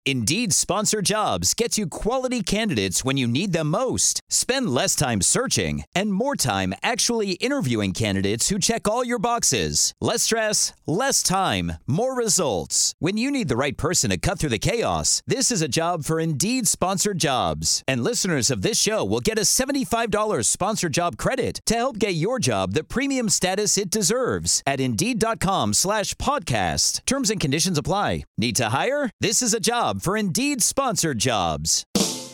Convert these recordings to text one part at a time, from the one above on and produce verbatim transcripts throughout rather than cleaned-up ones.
Indeed Sponsored Jobs gets you quality candidates when you need them most. Spend less time searching and more time actually interviewing candidates who check all your boxes. Less stress, less time, more results. When you need the right person to cut through the chaos, this is a job for Indeed Sponsored Jobs. And listeners of this show will get a seventy-five dollars sponsored job credit to help get your job the premium status it deserves at Indeed.com slash podcast. Terms and conditions apply. Need to hire? This is a job for Indeed Sponsored Jobs.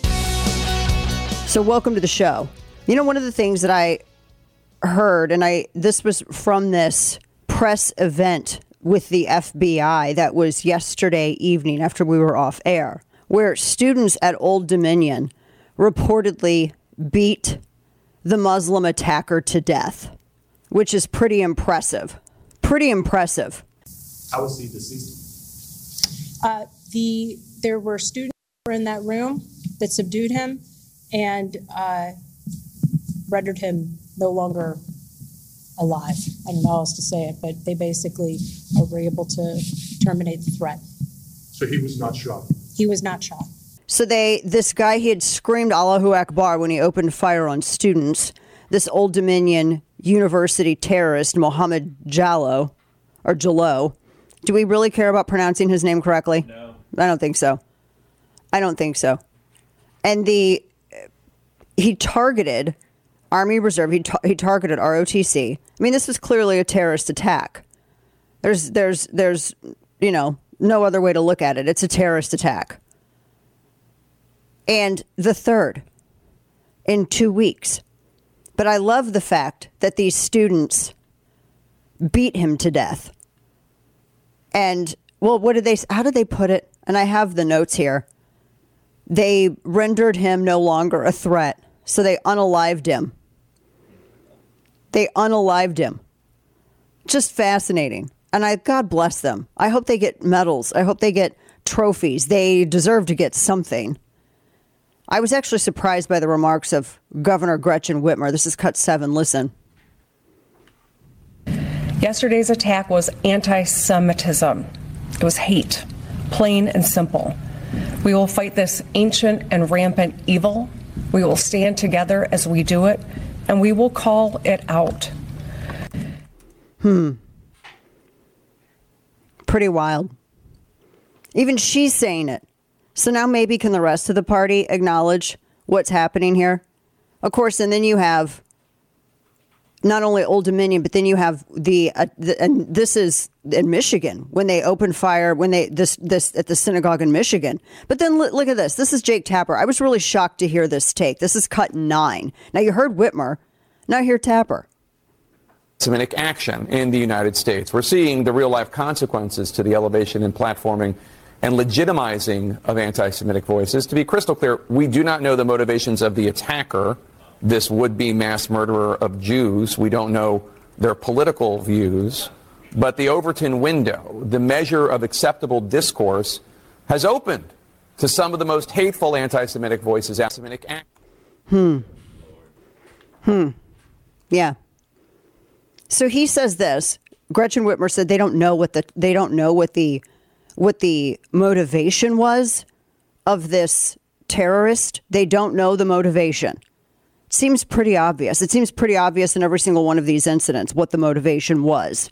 So welcome to the show. You know, one of the things that I heard, and I this was from this press event with the F B I that was yesterday evening after we were off air, where students at Old Dominion reportedly beat the Muslim attacker to death, which is pretty impressive. Pretty impressive. How was he deceased? Uh, the there were students who were in that room that subdued him and uh, rendered him no longer alive. I don't know how else to say it, but they basically were able to terminate the threat. So he was not shot? He was not shot. So they, this guy, he had screamed Allahu Akbar when he opened fire on students. This Old Dominion University terrorist, Mohammed Jallo, or Jallo. Do we really care about pronouncing his name correctly? No. I don't think so. I don't think so. And the he targeted Army Reserve. He ta- he targeted R O T C. I mean, this was clearly a terrorist attack. There's there's there's you know no other way to look at it. It's a terrorist attack. And the third in two weeks. But I love the fact that these students beat him to death. And, well, what did they, how did they put it? And I have the notes here. They rendered him no longer a threat. So they unalived him. They unalived him. Just fascinating. And I, God bless them. I hope they get medals. I hope they get trophies. They deserve to get something. I was actually surprised by the remarks of Governor Gretchen Whitmer. This is cut seven. Listen. Yesterday's attack was anti-Semitism. It was hate, plain and simple. We will fight this ancient and rampant evil. We will stand together as we do it, and we will call it out. Hmm. Pretty wild. Even she's saying it. So now maybe can the rest of the party acknowledge what's happening here? Of course, and then you have not only Old Dominion, but then you have the, uh, the and this is in Michigan when they opened fire when they this this at the synagogue in Michigan. But then look, look at this. This is Jake Tapper. I was really shocked to hear this take. This is cut nine. Now you heard Whitmer. Now hear Tapper. Semitic action in the United States. We're seeing the real life consequences to the elevation and platforming and legitimizing of anti-Semitic voices. To be crystal clear, we do not know the motivations of the attacker, this would-be mass murderer of Jews. We don't know their political views. But the Overton window, the measure of acceptable discourse, has opened to some of the most hateful anti-Semitic voices. Anti-Semitic act. Hmm. Hmm. Yeah. So he says this. Gretchen Whitmer said they don't know what the they don't know what the what the motivation was of this terrorist. They don't know the motivation. It seems pretty obvious. It seems pretty obvious in every single one of these incidents what the motivation was.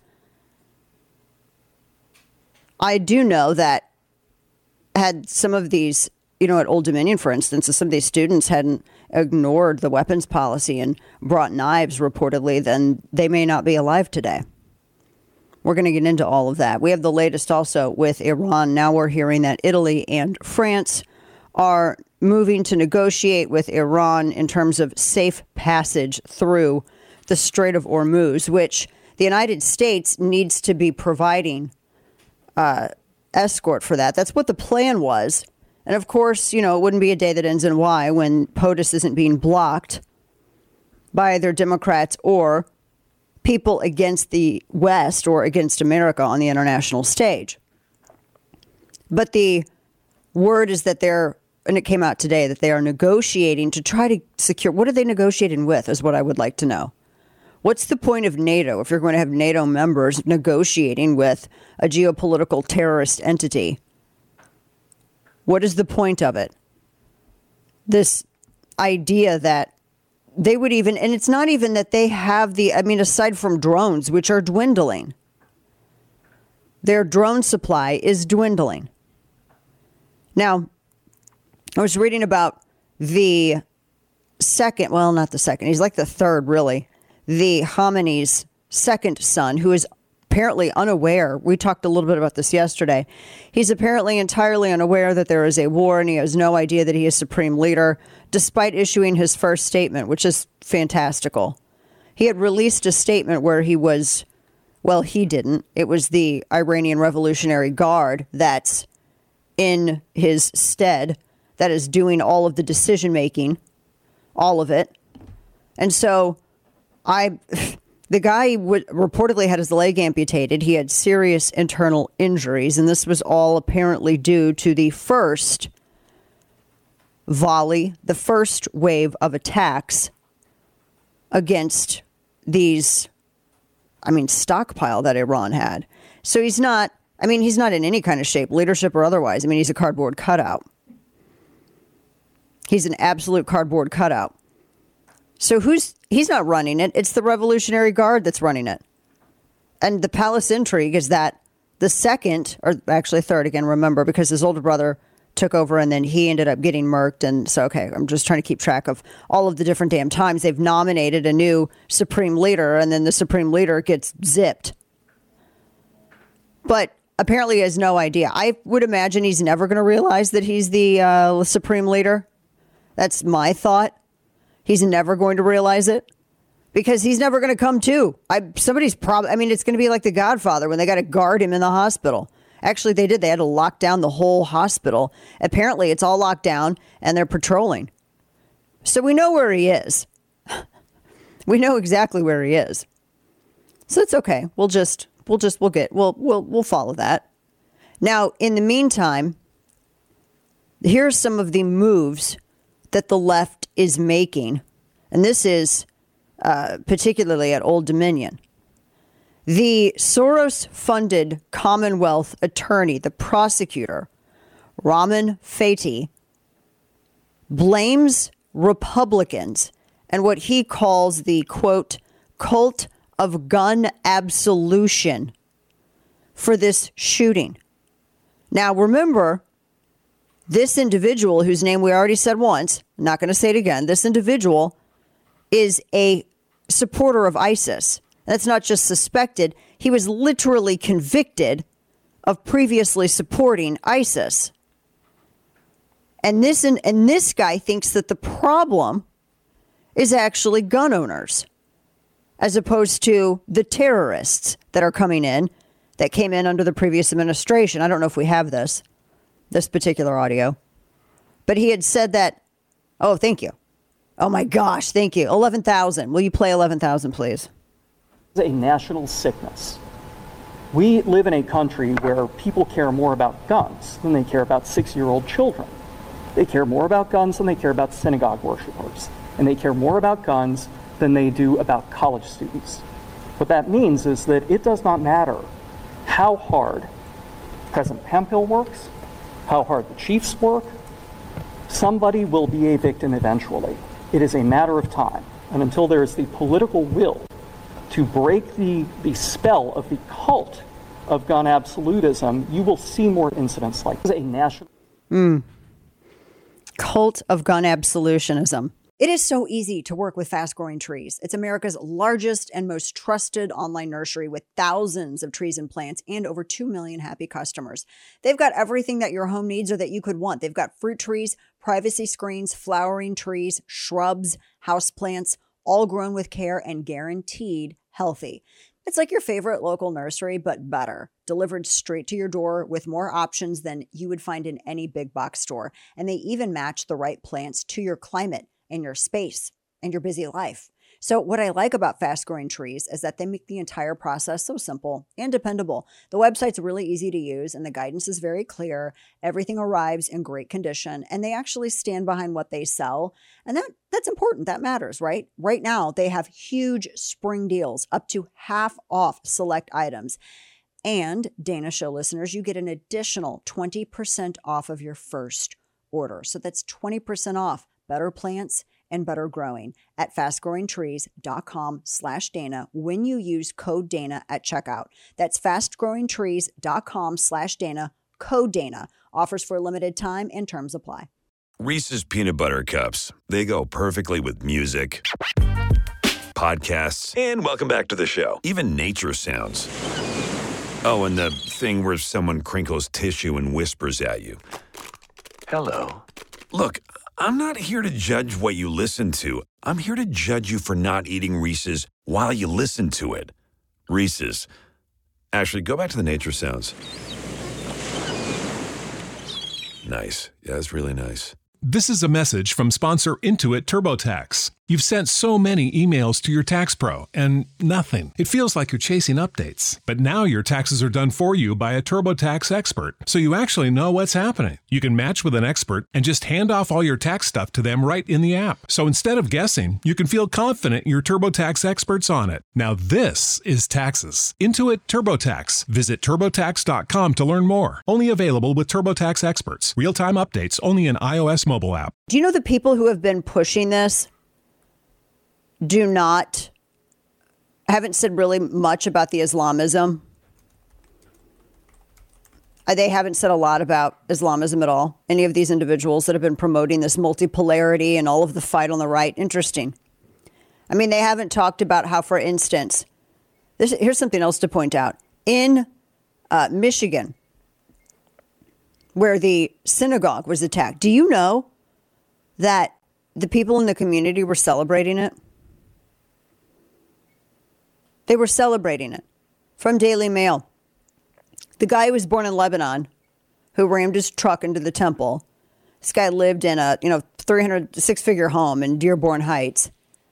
I do know that had some of these, you know, at Old Dominion, for instance, if some of these students hadn't ignored the weapons policy and brought knives reportedly, then they may not be alive today. We're going to get into all of that. We have the latest also with Iran. Now we're hearing that Italy and France are moving to negotiate with Iran in terms of safe passage through the Strait of Hormuz, which the United States needs to be providing uh, escort for that. That's what the plan was. And of course, you know, it wouldn't be a day that ends in Y when POTUS isn't being blocked by either Democrats or people against the West or against America on the international stage. But the word is that they're, and it came out today, that they are negotiating to try to secure. What are they negotiating with is what I would like to know. What's the point of NATO if you're going to have NATO members negotiating with a geopolitical terrorist entity? What is the point of it? This idea that they would even, and it's not even that they have the, I mean, aside from drones, which are dwindling, their drone supply is dwindling. Now, I was reading about the second, well, not the second, he's like the third, really, the Khamenei's second son, who is apparently unaware. We talked a little bit about this yesterday. He's apparently entirely unaware that there is a war, and he has no idea that he is supreme leader, despite issuing his first statement, which is fantastical. He had released a statement where he was, well, he didn't. It was the Iranian Revolutionary Guard that's in his stead, that is doing all of the decision making, all of it. And so I... The guy would, reportedly had his leg amputated. He had serious internal injuries, and this was all apparently due to the first volley, the first wave of attacks against these, I mean, stockpile that Iran had. So he's not, I mean, he's not in any kind of shape, leadership or otherwise. I mean, he's a cardboard cutout. He's an absolute cardboard cutout. So who's, he's not running it. It's the Revolutionary Guard that's running it. And the palace intrigue is that the second, or actually third again, remember, because his older brother took over and then he ended up getting murked. And so, okay, I'm just trying to keep track of all of the different damn times they've nominated a new supreme leader, and then the supreme leader gets zipped. But apparently he has no idea. I would imagine he's never going to realize that he's the uh, supreme leader. That's my thought. He's never going to realize it because he's never going to come to. I, somebody's probably, I mean, it's going to be like The Godfather when they got to guard him in the hospital. Actually, they did. They had to lock down the whole hospital. Apparently, it's all locked down and they're patrolling. So we know where he is. We know exactly where he is. So it's okay. We'll just, we'll just, we'll get, we'll, we'll, we'll follow that. Now, in the meantime, here's some of the moves that the left is making, and this is uh, particularly at Old Dominion. The Soros-funded Commonwealth attorney, the prosecutor, Raman Fethi, blames Republicans and what he calls the, quote, cult of gun absolution for this shooting. Now, remember, this individual, whose name we already said once, not going to say it again, this individual is a supporter of ISIS. That's not just suspected. He was literally convicted of previously supporting ISIS. And this, and, and this guy thinks that the problem is actually gun owners, as opposed to the terrorists that are coming in, that came in under the previous administration. I don't know if we have this. this particular audio, but he had said that, oh, thank you. Oh my gosh, thank you. eleven thousand. Will you play eleven thousand, please? It's a national sickness. We live in a country where people care more about guns than they care about six-year-old children. They care more about guns than they care about synagogue worshipers. And they care more about guns than they do about college students. What that means is that it does not matter how hard President Hemphill works, how hard the chiefs work, somebody will be a victim eventually. It is a matter of time. And until there is the political will to break the, the spell of the cult of gun absolutism, you will see more incidents like this. A national mm. Cult of gun absolutionism. It is so easy to work with Fast Growing Trees. It's America's largest and most trusted online nursery with thousands of trees and plants and over two million happy customers. They've got everything that your home needs or that you could want. They've got fruit trees, privacy screens, flowering trees, shrubs, houseplants, all grown with care and guaranteed healthy. It's like your favorite local nursery, but better. Delivered straight to your door with more options than you would find in any big box store. And they even match the right plants to your climate and your space and your busy life. So what I like about Fast Growing Trees is that they make the entire process so simple and dependable. The website's really easy to use and the guidance is very clear. Everything arrives in great condition and they actually stand behind what they sell. And that that's important. That matters, right? Right now, they have huge spring deals up to half off select items. And Dana Show listeners, you get an additional twenty percent off of your first order. So that's twenty percent off better plants and better growing at fastgrowingtrees.com slash Dana when you use code Dana at checkout. That's fastgrowingtrees.com slash Dana, code Dana. Offers for a limited time and terms apply. Reese's Peanut Butter Cups. They go perfectly with music, podcasts, and welcome back to the show. Even nature sounds. Oh, and the thing where someone crinkles tissue and whispers at you. Hello. Look, I'm not here to judge what you listen to. I'm here to judge you for not eating Reese's while you listen to it. Reese's. Actually, go back to the nature sounds. Nice. Yeah, that's really nice. This is a message from sponsor Intuit TurboTax. You've sent so many emails to your tax pro and nothing. It feels like you're chasing updates. But now your taxes are done for you by a TurboTax expert, so you actually know what's happening. You can match with an expert and just hand off all your tax stuff to them right in the app. So instead of guessing, you can feel confident your TurboTax expert's on it. Now this is taxes. Intuit TurboTax. Visit turbotax dot com to learn more. Only available with TurboTax experts. Real-time updates only in iOS mobile app. Do you know the people who have been pushing this do not, haven't said really much about the Islamism? They haven't said a lot about Islamism at all. Any of these individuals that have been promoting this multipolarity and all of the fight on the right. Interesting. I mean, they haven't talked about how, for instance, this, here's something else to point out. In uh, Michigan, where the synagogue was attacked, do you know that the people in the community were celebrating it? They were celebrating it. From Daily Mail. The guy who was born in Lebanon, who rammed his truck into the temple. This guy lived in a, you know, three hundred, six-figure home in Dearborn Heights.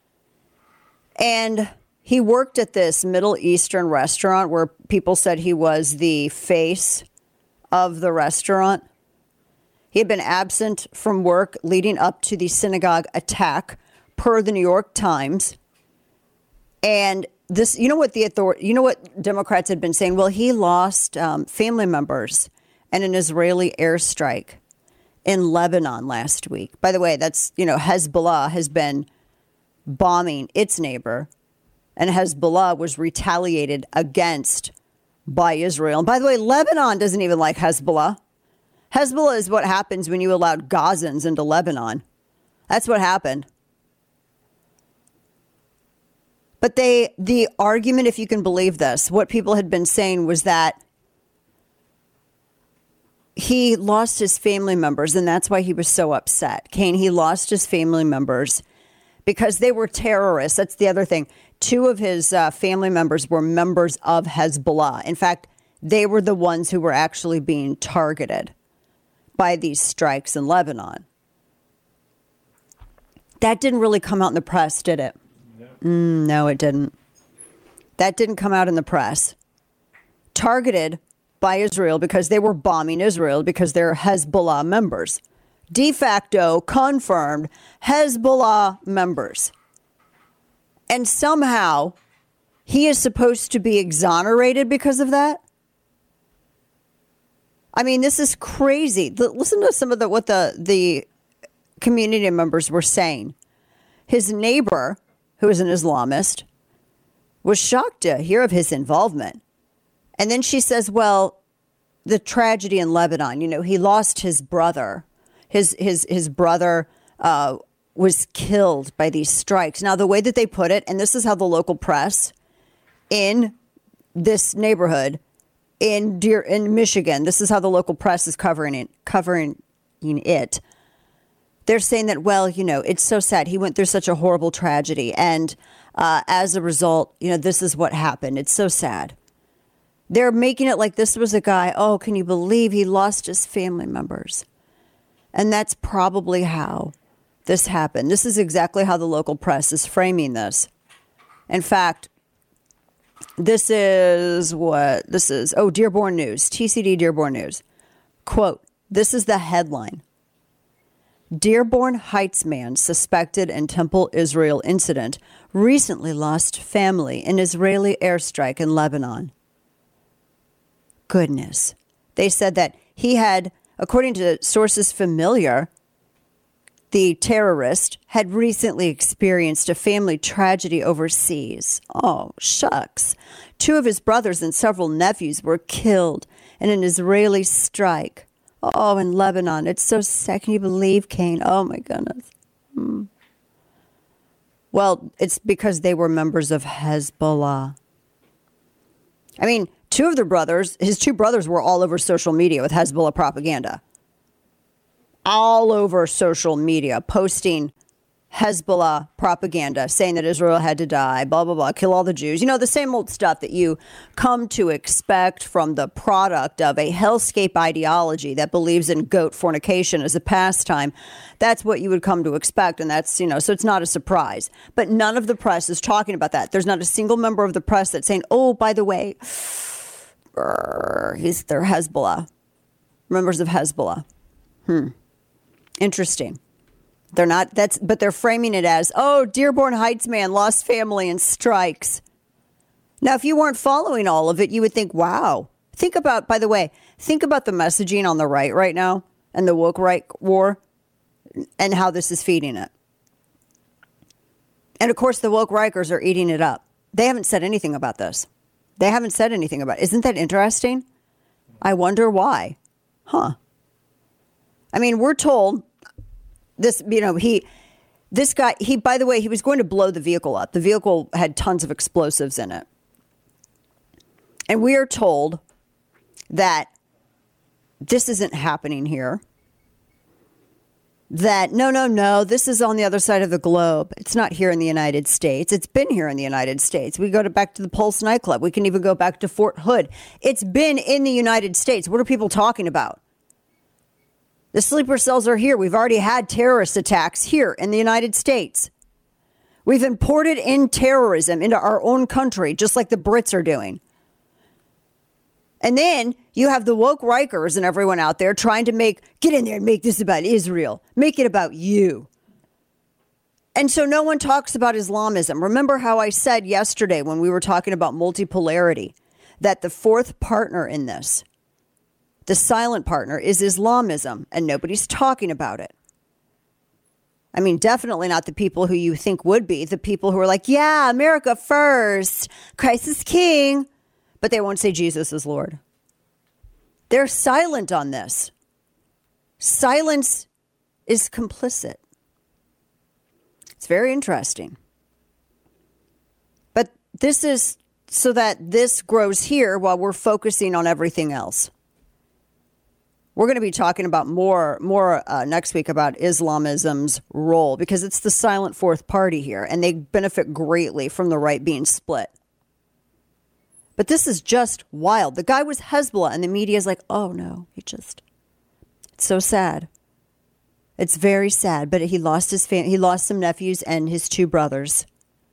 And he worked at this Middle Eastern restaurant where people said he was the face of the restaurant. He had been absent from work leading up to the synagogue attack, per the New York Times. And this, you know what the author, you know what Democrats had been saying? Well, he lost um, family members in an Israeli airstrike in Lebanon last week. By the way, that's, you know, Hezbollah has been bombing its neighbor, and Hezbollah was retaliated against by Israel. And by the way, Lebanon doesn't even like Hezbollah. Hezbollah is what happens when you allowed Gazans into Lebanon. That's what happened. But they, the argument, if you can believe this, what people had been saying was that he lost his family members, and that's why he was so upset. Kane, he lost his family members because they were terrorists. That's the other thing. Two of his uh, family members were members of Hezbollah. In fact, they were the ones who were actually being targeted by these strikes in Lebanon. That didn't really come out in the press, did it? Mm, no, it didn't. That didn't come out in the press. Targeted by Israel because they were bombing Israel because they're Hezbollah members. De facto confirmed Hezbollah members. And somehow he is supposed to be exonerated because of that? I mean, this is crazy. Listen to some of the what the, the community members were saying. His neighbor, who is an Islamist, was shocked to hear of his involvement. And then she says, well, the tragedy in Lebanon, you know, he lost his brother. His his his brother uh, was killed by these strikes. Now, the way that they put it, and this is how the local press in this neighborhood in Deer, in Michigan, this is how the local press is covering it, covering it. They're saying that, well, you know, it's so sad. He went through such a horrible tragedy. And uh, as a result, you know, this is what happened. It's so sad. They're making it like this was a guy, oh, can you believe he lost his family members? And that's probably how this happened. This is exactly how the local press is framing this. In fact, this is what this is. Oh, Dearborn News, T C D Dearborn News. Quote, this is the headline. Dearborn Heights man suspected in Temple Israel incident recently lost family in Israeli airstrike in Lebanon. goodness. They said that he had, according to sources familiar, the terrorist had recently experienced a family tragedy overseas. Oh, shucks. Two of his brothers and several nephews were killed in an Israeli strike. Oh, in Lebanon. It's so sad. Can you believe, Kane? Oh, my goodness. Hmm. Well, it's because they were members of Hezbollah. I mean, two of the brothers, his two brothers were all over social media with Hezbollah propaganda. All over social media, posting Hezbollah propaganda, saying that Israel had to die, blah, blah, blah, kill all the Jews. You know, the same old stuff that you come to expect from the product of a hellscape ideology that believes in goat fornication as a pastime. That's what you would come to expect. And that's, you know, so it's not a surprise. But none of the press is talking about that. There's not a single member of the press that's saying, oh, by the way, he's, they're Hezbollah, members of Hezbollah. Hmm. Interesting. They're not, that's, but they're framing it as, oh, Dearborn Heights man lost family in strikes. Now, if you weren't following all of it, you would think, wow. Think about, by the way, think about the messaging on the right right now and the woke right war and how this is feeding it. And of course, the woke Rikers are eating it up. They haven't said anything about this. They haven't said anything about it. Isn't that interesting? I wonder why. Huh. I mean, we're told this, you know, he, this guy, he, by the way, he was going to blow the vehicle up. The vehicle had tons of explosives in it. And we are told that this isn't happening here. That, no, no, no, this is on the other side of the globe. It's not here in the United States. It's been here in the United States. We go to back to the Pulse nightclub. We can even go back to Fort Hood. It's been in the United States. What are people talking about? The sleeper cells are here. We've already had terrorist attacks here in the United States. We've imported in terrorism into our own country, just like the Brits are doing. And then you have the woke Rikers and everyone out there trying to make, get in there and make this about Israel. Make it about you. And so no one talks about Islamism. Remember how I said yesterday when we were talking about multipolarity, that the fourth partner in this, the silent partner, is Islamism, and nobody's talking about it. I mean, definitely not the people who you think would be, the people who are like, yeah, America first, Christ is king, but they won't say Jesus is Lord. They're silent on this. Silence is complicit. It's very interesting. But this is so that this grows here while we're focusing on everything else. We're going to be talking about more more uh, next week about Islamism's role, because it's the silent fourth party here, and they benefit greatly from the right being split. But this is just wild. The guy was Hezbollah, and the media is like, oh, no, he just, it's so sad. It's very sad, but he lost his fam- he lost some nephews and his two brothers.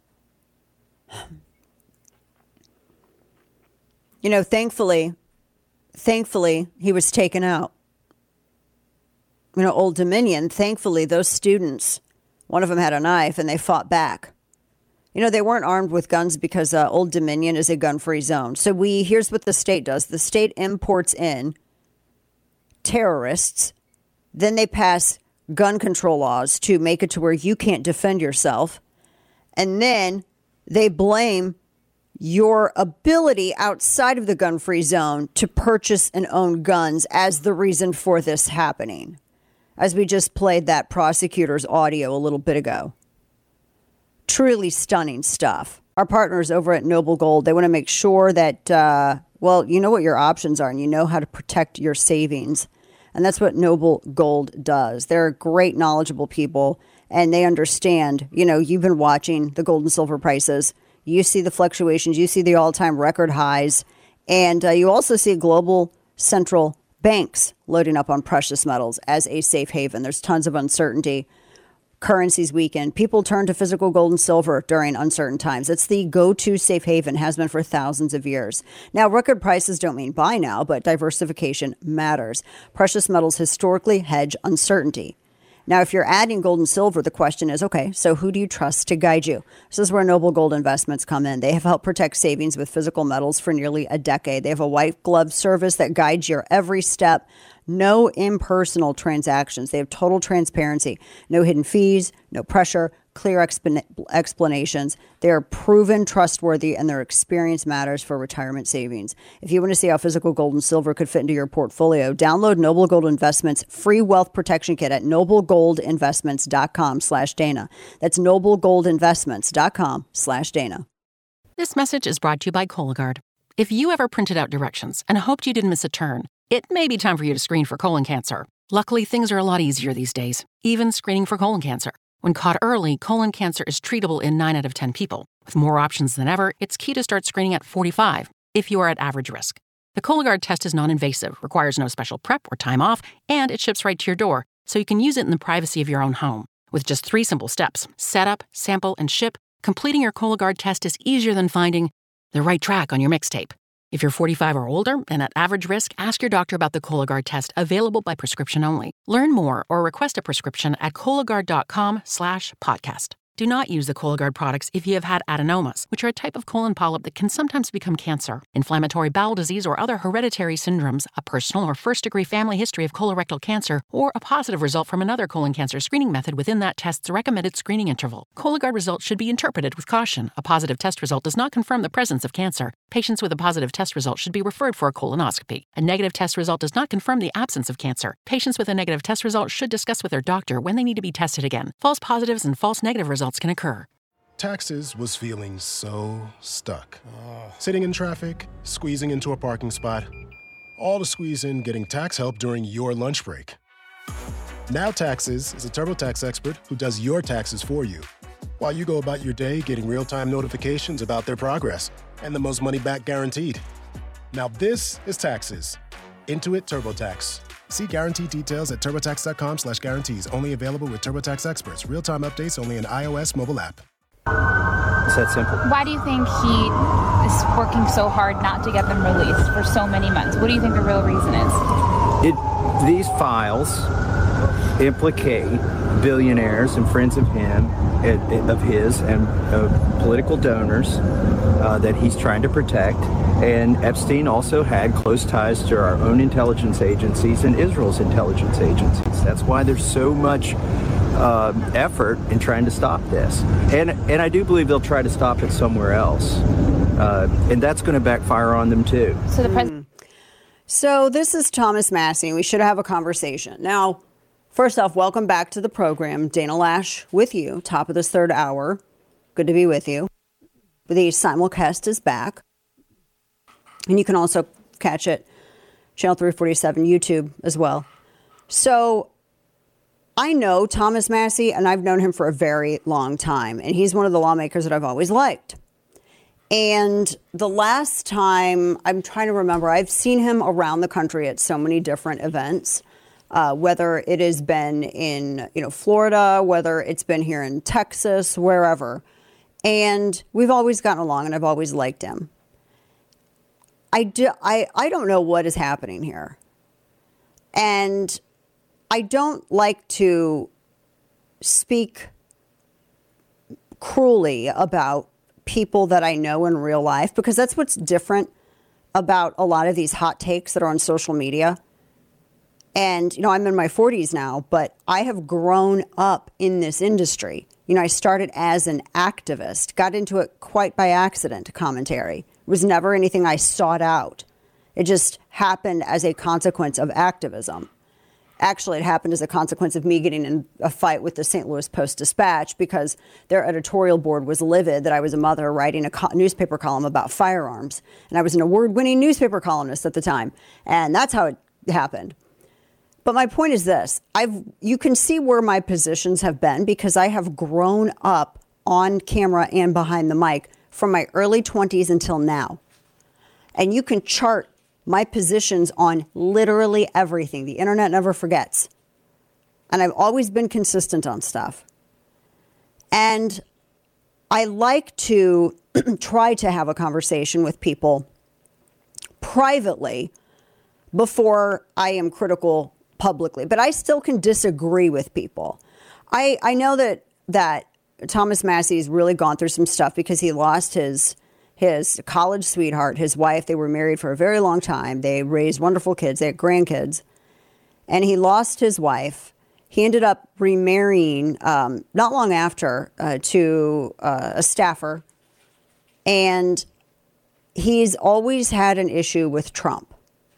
You know, thankfully... Thankfully, he was taken out. You know, Old Dominion, thankfully, those students, one of them had a knife and they fought back. You know, they weren't armed with guns because uh, Old Dominion is a gun-free zone. So we, here's what the state does. The state imports in terrorists. Then they pass gun control laws to make it to where you can't defend yourself. And then they blame your ability outside of the gun-free zone to purchase and own guns as the reason for this happening. As we just played that prosecutor's audio a little bit ago. Truly stunning stuff. Our partners over at Noble Gold, they want to make sure that, uh, well, you know what your options are and you know how to protect your savings. And that's what Noble Gold does. They're great, knowledgeable people, and they understand, you know, you've been watching the gold and silver prices. You see the fluctuations, you see the all-time record highs, and uh, you also see global central banks loading up on precious metals as a safe haven. There's tons of uncertainty. Currencies weaken. People turn to physical gold and silver during uncertain times. It's the go-to safe haven, has been for thousands of years. Now, record prices don't mean buy now, but diversification matters. Precious metals historically hedge uncertainty. Now, if you're adding gold and silver, the question is, okay, so who do you trust to guide you? This is where Noble Gold Investments come in. They have helped protect savings with physical metals for nearly a decade. They have a white glove service that guides your every step. No impersonal transactions. They have total transparency, no hidden fees, no pressure, clear exp- explanations. They are proven trustworthy, and their experience matters for retirement savings. If you want to see how physical gold and silver could fit into your portfolio, download Noble Gold Investments free wealth protection kit at noblegoldinvestments.com slash Dana. That's noblegoldinvestments.com slash Dana. This message is brought to you by Cologuard. If you ever printed out directions and hoped you didn't miss a turn, it may be time for you to screen for colon cancer. Luckily, things are a lot easier these days, even screening for colon cancer. When caught early, colon cancer is treatable in nine out of ten people. With more options than ever, it's key to start screening at forty-five if you are at average risk. The Cologuard test is non-invasive, requires no special prep or time off, and it ships right to your door, so you can use it in the privacy of your own home. With just three simple steps, set up, sample, and ship, completing your Cologuard test is easier than finding the right track on your mixtape. If you're forty-five or older and at average risk, ask your doctor about the Cologuard test, available by prescription only. Learn more or request a prescription at Cologuard.com slash podcast. Do not use the Cologuard products if you have had adenomas, which are a type of colon polyp that can sometimes become cancer, inflammatory bowel disease, or other hereditary syndromes, a personal or first-degree family history of colorectal cancer, or a positive result from another colon cancer screening method within that test's recommended screening interval. Cologuard results should be interpreted with caution. A positive test result does not confirm the presence of cancer. Patients with a positive test result should be referred for a colonoscopy. A negative test result does not confirm the absence of cancer. Patients with a negative test result should discuss with their doctor when they need to be tested again. False positives and false negative results can occur. Taxes was feeling so stuck. Uh. Sitting in traffic, squeezing into a parking spot, all to squeeze in getting tax help during your lunch break. Now Taxes is a TurboTax expert who does your taxes for you, while you go about your day getting real-time notifications about their progress and the most money back guaranteed. Now this is Taxes. Intuit TurboTax. See guarantee details at TurboTax.com slash guarantees. Only available with TurboTax experts. Real-time updates only in iOS mobile app. It's that simple. Why do you think he is working so hard not to get them released for so many months? What do you think the real reason is? It, these files implicate billionaires and friends of him, of his, and uh, political donors uh, that he's trying to protect. And Epstein also had close ties to our own intelligence agencies and Israel's intelligence agencies. That's why there's so much uh, effort in trying to stop this. And and I do believe they'll try to stop it somewhere else. Uh, and that's going to backfire on them too. So the president. Mm. So this is Thomas Massie. We should have a conversation. Now, first off, welcome back to the program. Dana Loesch with you, top of this third hour. Good to be with you. The simulcast is back. And you can also catch it, Channel three forty-seven, YouTube as well. So I know Thomas Massie, and I've known him for a very long time. And he's one of the lawmakers that I've always liked. And the last time, I'm trying to remember, I've seen him around the country at so many different events, uh, whether it has been in, you know, Florida, whether it's been here in Texas, wherever. And we've always gotten along, and I've always liked him. I, do, I, I don't know what is happening here. And I don't like to speak cruelly about people that I know in real life, because that's what's different about a lot of these hot takes that are on social media. And, you know, I'm in my forties now, but I have grown up in this industry. You know, I started as an activist, got into it quite by accident, commentary. It was never anything I sought out. It just happened as a consequence of activism. Actually, it happened as a consequence of me getting in a fight with the Saint Louis Post-Dispatch because their editorial board was livid that I was a mother writing a co- newspaper column about firearms. And I was an award-winning newspaper columnist at the time. And that's how it happened. But my point is this. I've you can see where my positions have been because I have grown up on camera and behind the mic from my early twenties until now. And you can chart my positions on literally everything. The internet never forgets. And I've always been consistent on stuff. And I like to try to have a conversation with people privately before I am critical publicly, but I still can disagree with people. I, I know that that Thomas Massie's really gone through some stuff because he lost his his college sweetheart, his wife. They were married for a very long time. They raised wonderful kids. They had grandkids. And he lost his wife. He ended up remarrying um, not long after uh, to uh, a staffer. And he's always had an issue with Trump.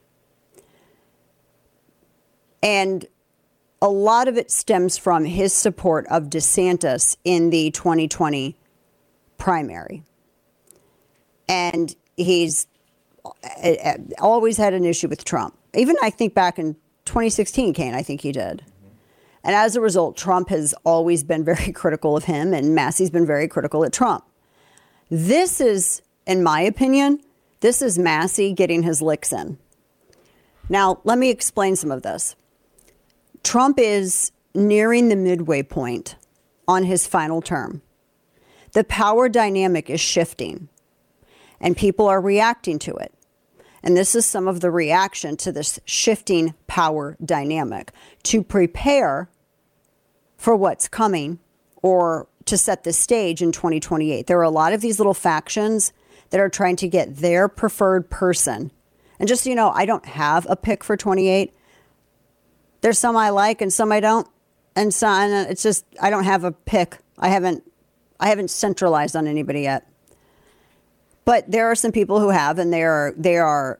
And a lot of it stems from his support of DeSantis in the twenty twenty primary. And he's always had an issue with Trump. Even I think back in twenty sixteen, Kane, I think he did. And as a result, Trump has always been very critical of him, and Massie's been very critical at Trump. This is, in my opinion, this is Massie getting his licks in. Now, let me explain some of this. Trump is nearing the midway point on his final term. The power dynamic is shifting, and people are reacting to it. And this is some of the reaction to this shifting power dynamic to prepare for what's coming or to set the stage in twenty twenty-eight. There are a lot of these little factions that are trying to get their preferred person. And just so you know, I don't have a pick for twenty-eight. There's some I like and some I don't. And some, it's just, I don't have a pick. I haven't, I haven't centralized on anybody yet. But there are some people who have, and they are they are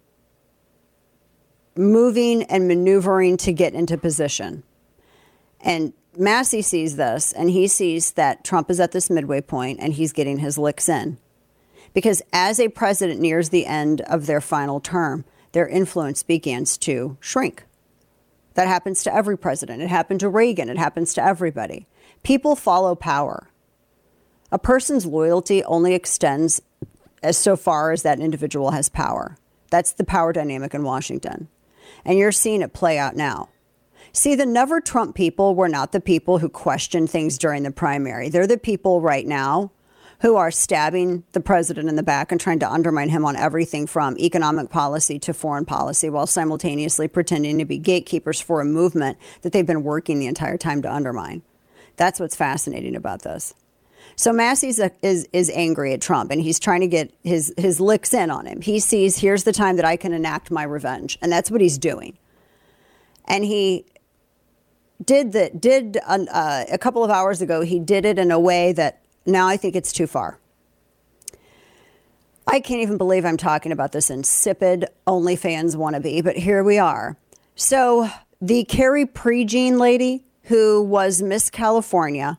moving and maneuvering to get into position. And Massie sees this, and he sees that Trump is at this midway point, and he's getting his licks in. Because as a president nears the end of their final term, their influence begins to shrink. That happens to every president. It happened to Reagan. It happens to everybody. People follow power. A person's loyalty only extends as so far as that individual has power. That's the power dynamic in Washington. And you're seeing it play out now. See, the Never Trump people were not the people who questioned things during the primary. They're the people right now who are stabbing the president in the back and trying to undermine him on everything from economic policy to foreign policy, while simultaneously pretending to be gatekeepers for a movement that they've been working the entire time to undermine. That's what's fascinating about this. So Massie's a, is is angry at Trump, and he's trying to get his, his licks in on him. He sees, here's the time that I can enact my revenge, and that's what he's doing. And he did that. Did uh, a couple of hours ago, he did it in a way that now I think it's too far. I can't even believe I'm talking about this insipid OnlyFans wannabe, but here we are. So the Carrie Prejean lady who was Miss California,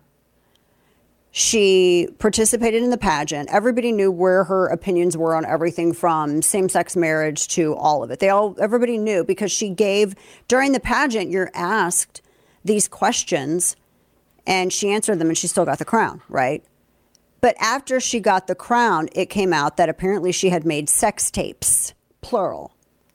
she participated in the pageant. Everybody knew where her opinions were on everything from same-sex marriage to all of it. They all, everybody knew because she gave, during the pageant, you're asked these questions and she answered them and she still got the crown, right? But after she got the crown, it came out that apparently she had made sex tapes, plural.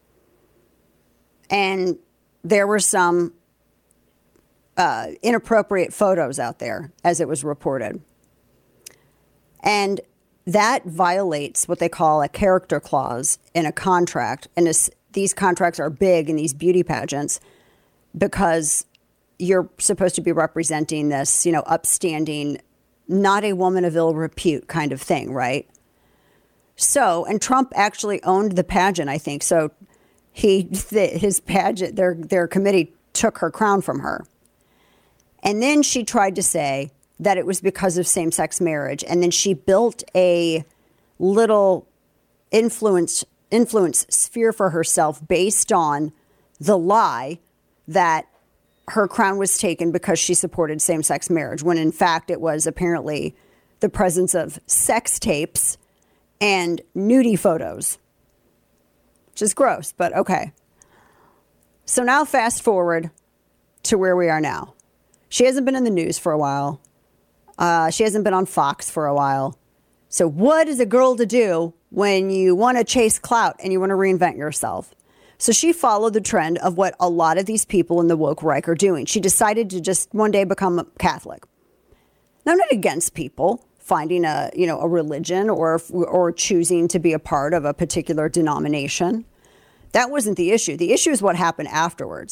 And there were some uh, inappropriate photos out there, as it was reported. And that violates what they call a character clause in a contract. And this, these contracts are big in these beauty pageants because you're supposed to be representing this, you know, upstanding, not a woman of ill repute kind of thing, right? So, and Trump actually owned the pageant, I think. So he, his pageant, their, their committee took her crown from her. And then she tried to say that it was because of same-sex marriage. And then she built a little influence, influence sphere for herself based on the lie that her crown was taken because she supported same-sex marriage, when in fact it was apparently the presence of sex tapes and nudie photos, which is gross, but okay. So now fast forward to where we are now. She hasn't been in the news for a while. Uh, she hasn't been on Fox for a while. So what is a girl to do when you want to chase clout and you want to reinvent yourself? So she followed the trend of what a lot of these people in the woke Reich are doing. She decided to just one day become a Catholic. Now, I'm not against people finding a, you know, a religion or, or choosing to be a part of a particular denomination. That wasn't the issue. The issue is what happened afterwards.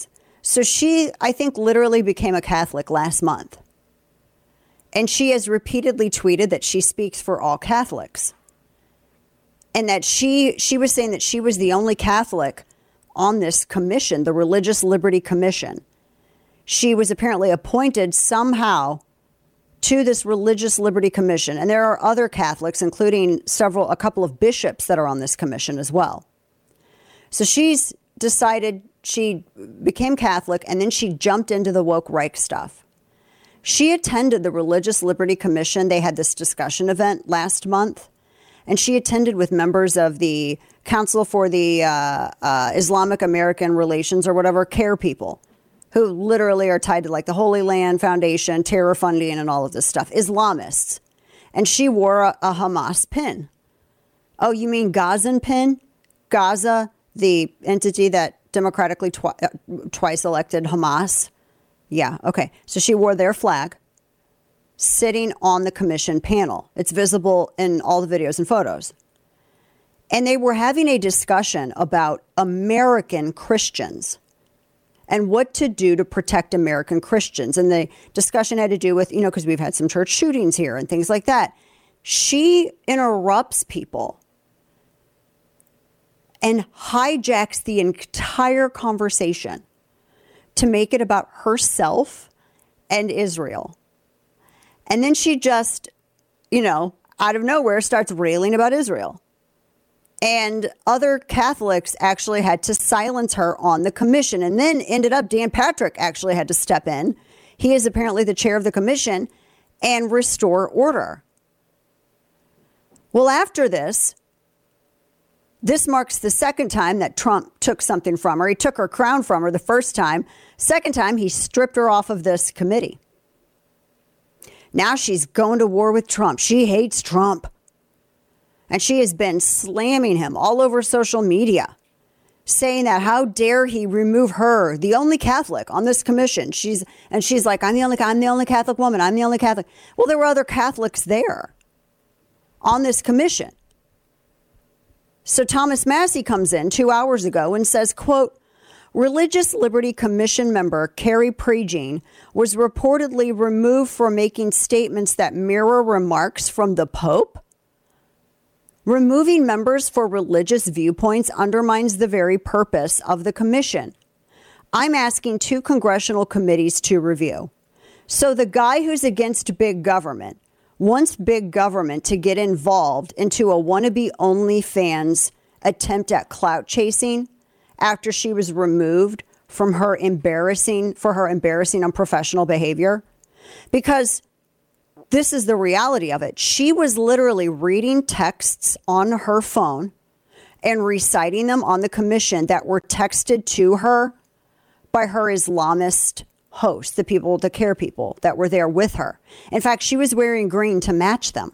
So she, I think, literally became a Catholic last month. And she has repeatedly tweeted that she speaks for all Catholics. And that she she was saying that she was the only Catholic on this commission, the Religious Liberty Commission. She was apparently appointed somehow to this Religious Liberty Commission. And there are other Catholics, including several, a couple of bishops that are on this commission as well. So she's decided, she became Catholic, and then she jumped into the woke Reich stuff. She attended the Religious Liberty Commission. They had this discussion event last month, and she attended with members of the Council for the uh, uh, Islamic American Relations or whatever, CARE people, who literally are tied to like the Holy Land Foundation, terror funding, and all of this stuff, Islamists. And she wore a, a Hamas pin. Oh, you mean Gazan pin? Gaza, the entity that democratically twi- uh, twice elected Hamas. Yeah, okay. So she wore their flag sitting on the commission panel. It's visible in all the videos and photos. And they were having a discussion about American Christians and what to do to protect American Christians. And the discussion had to do with, you know, because we've had some church shootings here and things like that. She interrupts people and hijacks the entire conversation to make it about herself and Israel. And then she just, you know, out of nowhere starts railing about Israel. And other Catholics actually had to silence her on the commission. And then ended up, Dan Patrick actually had to step in. He is apparently the chair of the commission and restore order. Well, after this, this marks the second time that Trump took something from her. He took her crown from her the first time. Second time, he stripped her off of this committee. Now she's going to war with Trump. She hates Trump. And she has been slamming him all over social media, saying that how dare he remove her, the only Catholic on this commission. She's and she's like, I'm the only I'm the only Catholic woman. I'm the only Catholic. Well, there were other Catholics there on this commission. So Thomas Massie comes in two hours ago and says, quote, Religious Liberty Commission member Carrie Prejean was reportedly removed for making statements that mirror remarks from the Pope. Removing members for religious viewpoints undermines the very purpose of the commission. I'm asking two congressional committees to review. So the guy who's against big government wants big government to get involved into a wannabe OnlyFans attempt at clout chasing after she was removed from her embarrassing for her embarrassing unprofessional behavior. Because this is the reality of it. She was literally reading texts on her phone and reciting them on the commission that were texted to her by her Islamist hosts, the people, the CARE people that were there with her. In fact, she was wearing green to match them.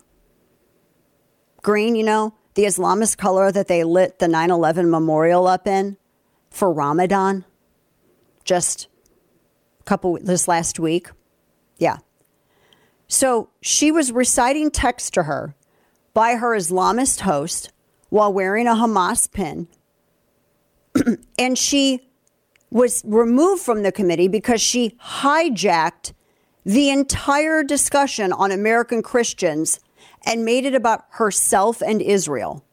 Green, you know, the Islamist color that they lit the nine eleven memorial up in for Ramadan just a couple this last week. Yeah. So she was reciting text to her by her Islamist host while wearing a Hamas pin. And she was removed from the committee because she hijacked the entire discussion on American Christians and made it about herself and Israel.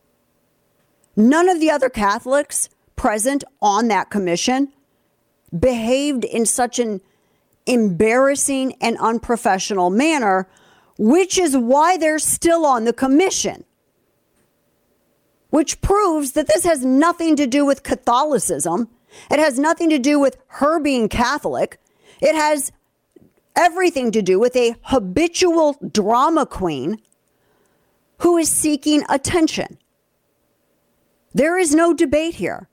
None of the other Catholics present on that commission behaved in such an embarrassing and unprofessional manner, which is why they're still on the commission. Which proves that this has nothing to do with Catholicism. It has nothing to do with her being Catholic. It has everything to do with a habitual drama queen who is seeking attention. There is no debate here.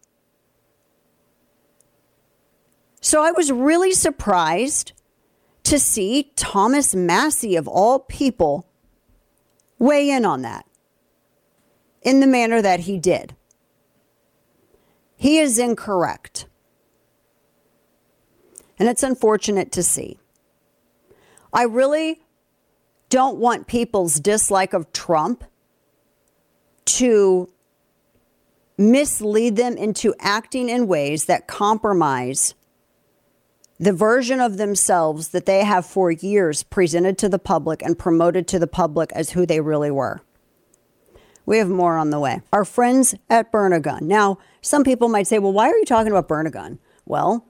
So I was really surprised to see Thomas Massie, of all people, weigh in on that in the manner that he did. He is incorrect. And it's unfortunate to see. I really don't want people's dislike of Trump to mislead them into acting in ways that compromise the version of themselves that they have for years presented to the public and promoted to the public as who they really were. We have more on the way. Our friends at Burn a Gun. Now, some people might say, well, why are you talking about Burn a Gun? Well,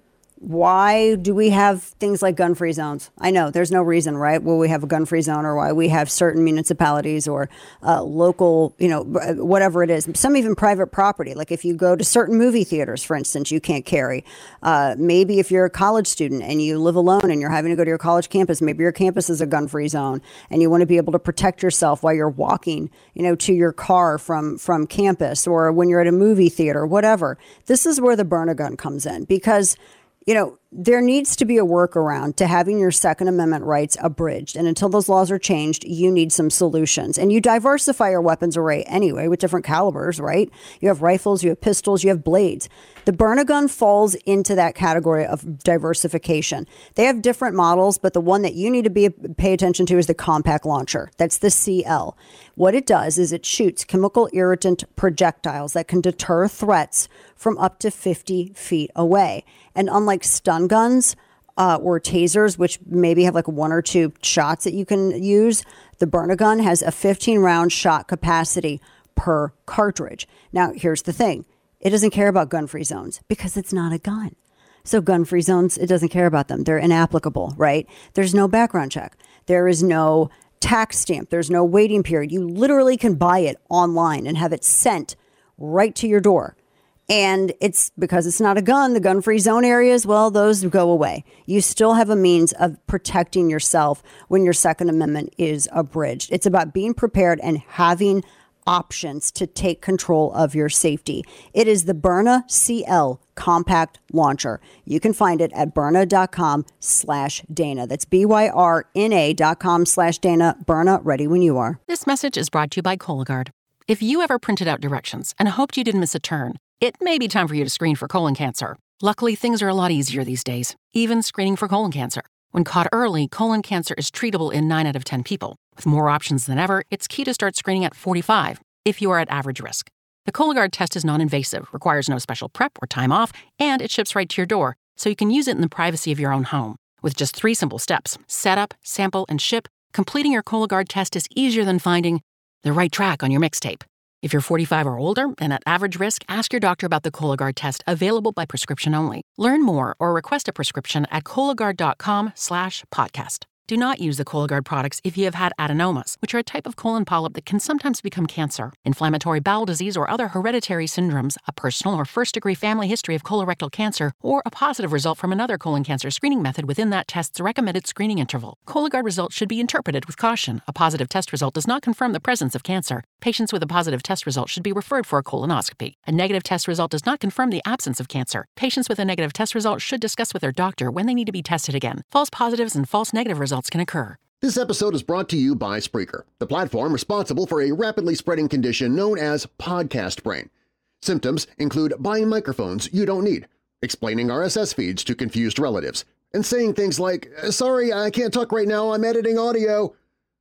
why do we have things like gun-free zones? I know there's no reason, right? Well, we have a gun-free zone, or why we have certain municipalities or uh, local, you know, whatever it is. Some even private property. Like if you go to certain movie theaters, for instance, you can't carry. Uh, maybe if you're a college student and you live alone and you're having to go to your college campus, maybe your campus is a gun-free zone and you want to be able to protect yourself while you're walking, you know, to your car from, from campus, or when you're at a movie theater, whatever. This is where the Burn a Gun comes in, because you know, there needs to be a workaround to having your Second Amendment rights abridged. And until those laws are changed, you need some solutions. And you diversify your weapons array anyway with different calibers, right? You have rifles, you have pistols, you have blades. The Burn a Gun falls into that category of diversification. They have different models, but the one that you need to be pay attention to is the compact launcher. That's the C L. What it does is it shoots chemical irritant projectiles that can deter threats from up to fifty feet away. And unlike stun guns uh, or tasers, which maybe have like one or two shots that you can use, the Burn a Gun has a fifteen round shot capacity per cartridge. Now, here's the thing. It doesn't care about gun-free zones because it's not a gun. So gun-free zones, it doesn't care about them. They're inapplicable, right? There's no background check. There is no tax stamp. There's no waiting period. You literally can buy it online and have it sent right to your door. And it's because it's not a gun, the gun-free zone areas, well, those go away. You still have a means of protecting yourself when your Second Amendment is abridged. It's about being prepared and having options to take control of your safety. It is the Byrna C L compact launcher. You can find it at Byrna.com slash Dana. That's B-Y-R-N-A dot com slash Dana. Byrna, ready when you are. This message is brought to you by Cologuard. If you ever printed out directions and hoped you didn't miss a turn, it may be time for you to screen for colon cancer. Luckily, things are a lot easier these days, even screening for colon cancer. When caught early, colon cancer is treatable in nine out of ten people. With more options than ever, it's key to start screening at forty-five if you are at average risk. The Cologuard test is non-invasive, requires no special prep or time off, and it ships right to your door, so you can use it in the privacy of your own home. With just three simple steps, set up, sample, and ship, completing your Cologuard test is easier than finding the right track on your mixtape. If you're forty-five or older and at average risk, ask your doctor about the Cologuard test, available by prescription only. Learn more or request a prescription at Cologuard.com slash podcast. Do not use the Cologuard products if you have had adenomas, which are a type of colon polyp that can sometimes become cancer, inflammatory bowel disease, or other hereditary syndromes, a personal or first-degree family history of colorectal cancer, or a positive result from another colon cancer screening method within that test's recommended screening interval. Cologuard results should be interpreted with caution. A positive test result does not confirm the presence of cancer. Patients with a positive test result should be referred for a colonoscopy. A negative test result does not confirm the absence of cancer. Patients with a negative test result should discuss with their doctor when they need to be tested again. False positives and false negative results can occur. This episode is brought to you by Spreaker, the platform responsible for a rapidly spreading condition known as podcast brain. Symptoms include buying microphones you don't need, explaining R S S feeds to confused relatives, and saying things like, "Sorry, I can't talk right now, I'm editing audio."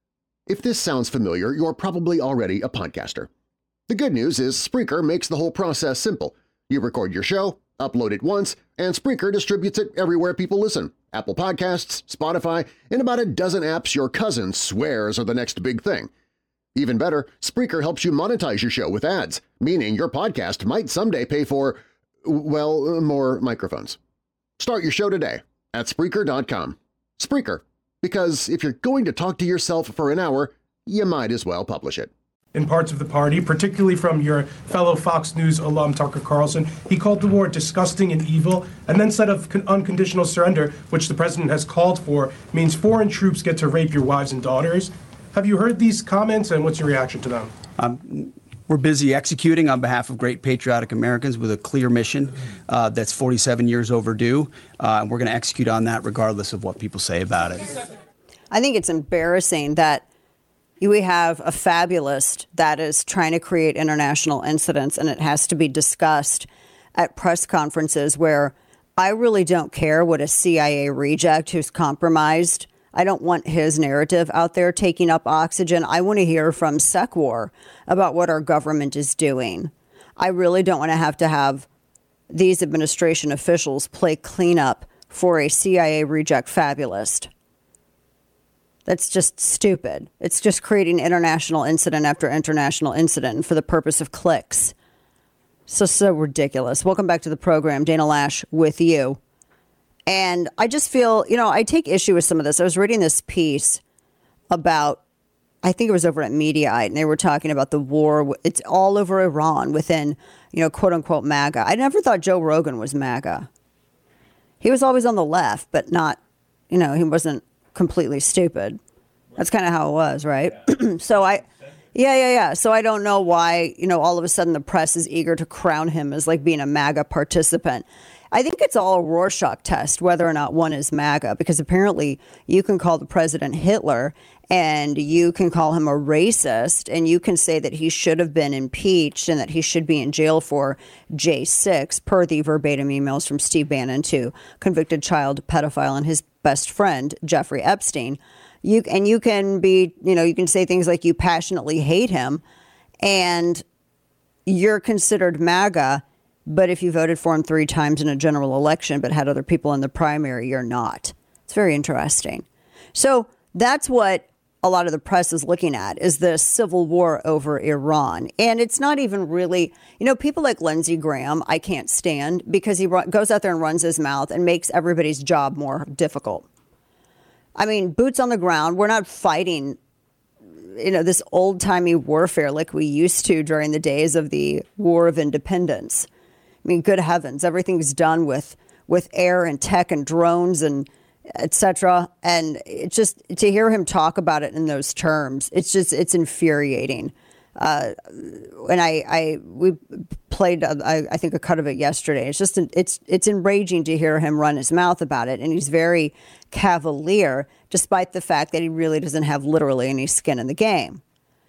If this sounds familiar, you're probably already a podcaster. The good news is Spreaker makes the whole process simple. You record your show, upload it once, and Spreaker distributes it everywhere people listen. Apple Podcasts, Spotify, and about a dozen apps your cousin swears are the next big thing. Even better, Spreaker helps you monetize your show with ads, meaning your podcast might someday pay for, well, more microphones. Start your show today at Spreaker dot com. Spreaker, because if you're going to talk to yourself for an hour, you might as well publish it. In parts of the party, particularly from your fellow Fox News alum Tucker Carlson, he called the war disgusting and evil, and then said of unconditional surrender, which the president has called for, means foreign troops get to rape your wives and daughters. Have you heard these comments, and what's your reaction to them? Um, we're busy executing on behalf of great patriotic Americans with a clear mission uh, that's forty-seven years overdue, uh, and we're going to execute on that regardless of what people say about it. I think it's embarrassing that we have a fabulist that is trying to create international incidents, and it has to be discussed at press conferences where I really don't care what a C I A reject who's compromised. I don't want his narrative out there taking up oxygen. I want to hear from SecWar about what our government is doing. I really don't want to have to have these administration officials play cleanup for a C I A reject fabulist. That's just stupid. It's just creating international incident after international incident for the purpose of clicks. So, so ridiculous. Welcome back to the program. Dana Lash with you. And I just feel, you know, I take issue with some of this. I was reading this piece about, I think it was over at Mediaite, and they were talking about the war. It's all over Iran within, you know, quote unquote MAGA. I never thought Joe Rogan was MAGA. He was always on the left, but not, you know, he wasn't completely stupid. That's kind of how it was, right? So I, yeah, yeah, yeah. So I don't know why, you know, all of a sudden the press is eager to crown him as like being a MAGA participant. I think it's all a Rorschach test, whether or not one is MAGA, because apparently you can call the president Hitler and you can call him a racist and you can say that he should have been impeached and that he should be in jail for J six, per the verbatim emails from Steve Bannon to convicted child pedophile and his best friend, Jeffrey Epstein. You and you can be, you know, you can say things like you passionately hate him and you're considered MAGA. But if you voted for him three times in a general election but had other people in the primary, you're not. It's very interesting. So that's what a lot of the press is looking at, is the civil war over Iran. And it's not even really, you know, people like Lindsey Graham, I can't stand because he run, goes out there and runs his mouth and makes everybody's job more difficult. I mean, boots on the ground. We're not fighting, you know, this old-timey warfare like we used to during the days of the War of Independence. I mean, good heavens, everything's done with with air and tech and drones and et cetera. And it just to hear him talk about it in those terms, it's just it's infuriating. Uh, and I, I we played, uh, I, I think, a cut of it yesterday. It's just it's it's enraging to hear him run his mouth about it. And he's very cavalier, despite the fact that he really doesn't have literally any skin in the game.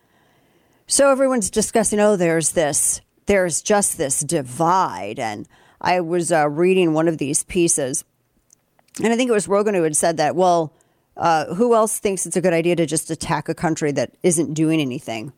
So everyone's discussing, oh, there's this. There's just this divide. And I was uh, reading one of these pieces, and I think it was Rogan who had said that, well, uh, who else thinks it's a good idea to just attack a country that isn't doing anything?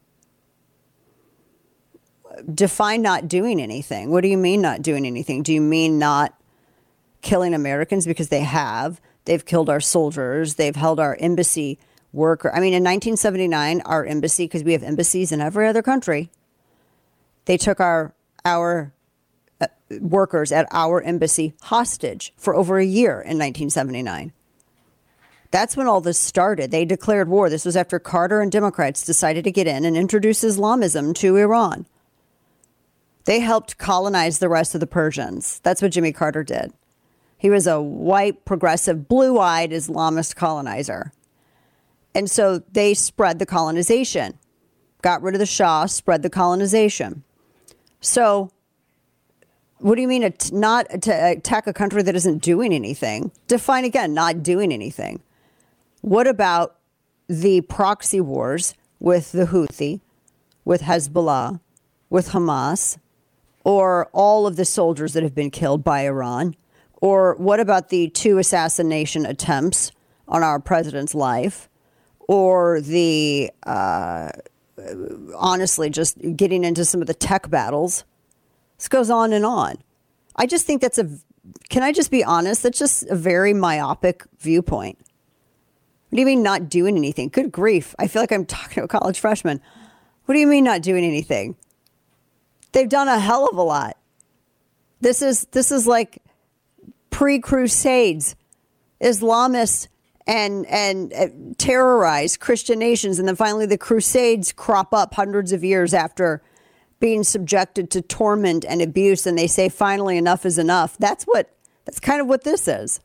Define not doing anything. What do you mean not doing anything? Do you mean not killing Americans? Because they have. They've killed our soldiers. They've held our embassy worker. I mean, in nineteen seventy-nine, our embassy, because we have embassies in every other country, they took our our uh, workers at our embassy hostage for over a year in nineteen seventy-nine. That's when all this started. They declared war. This was after Carter and Democrats decided to get in and introduce Islamism to Iran. They helped colonize the rest of the Persians. That's what Jimmy Carter did. He was a white, progressive, blue-eyed Islamist colonizer. And so they spread the colonization, got rid of the Shah, spread the colonization. So what do you mean to not to attack a country that isn't doing anything? Define again, not doing anything. What about the proxy wars with the Houthi, with Hezbollah, with Hamas, or all of the soldiers that have been killed by Iran? Or what about the two assassination attempts on our president's life? Or the, uh, honestly, just getting into some of the tech battles? This goes on and on. I just think that's a, can I just be honest? That's just a very myopic viewpoint. What do you mean not doing anything? Good grief. I feel like I'm talking to a college freshman. What do you mean not doing anything? They've done a hell of a lot. This is, this is like pre-Crusades. Islamists and and uh, terrorize Christian nations, and then finally the Crusades crop up hundreds of years after being subjected to torment and abuse, and they say finally enough is enough. That's what that's kind of what this is.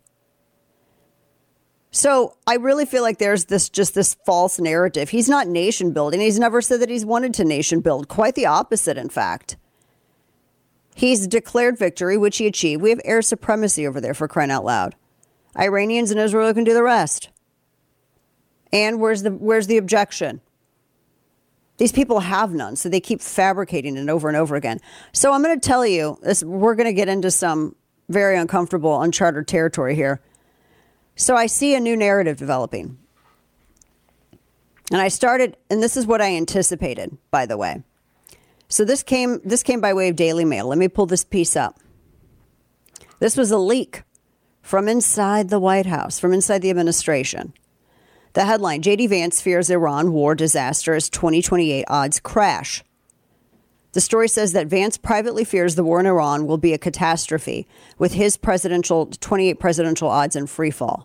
So I really feel like there's this just this false narrative. He's not nation building. He's never said that he's wanted to nation build. Quite the opposite, in fact. He's declared victory, which he achieved. We have air supremacy over there, for crying out loud. Iranians and Israel can do the rest. And where's the where's the objection? These people have none, so they keep fabricating it over and over again. So I'm going to tell you, this, we're going to get into some very uncomfortable, uncharted territory here. So I see a new narrative developing. And I started, and this is what I anticipated, by the way. So this came this came by way of Daily Mail. Let me pull this piece up. This was a leak from inside the White House, from inside the administration. The headline, J D Vance fears Iran war disaster as twenty twenty-eight odds crash. The story says that Vance privately fears the war in Iran will be a catastrophe, with his presidential twenty-eight presidential odds in free fall.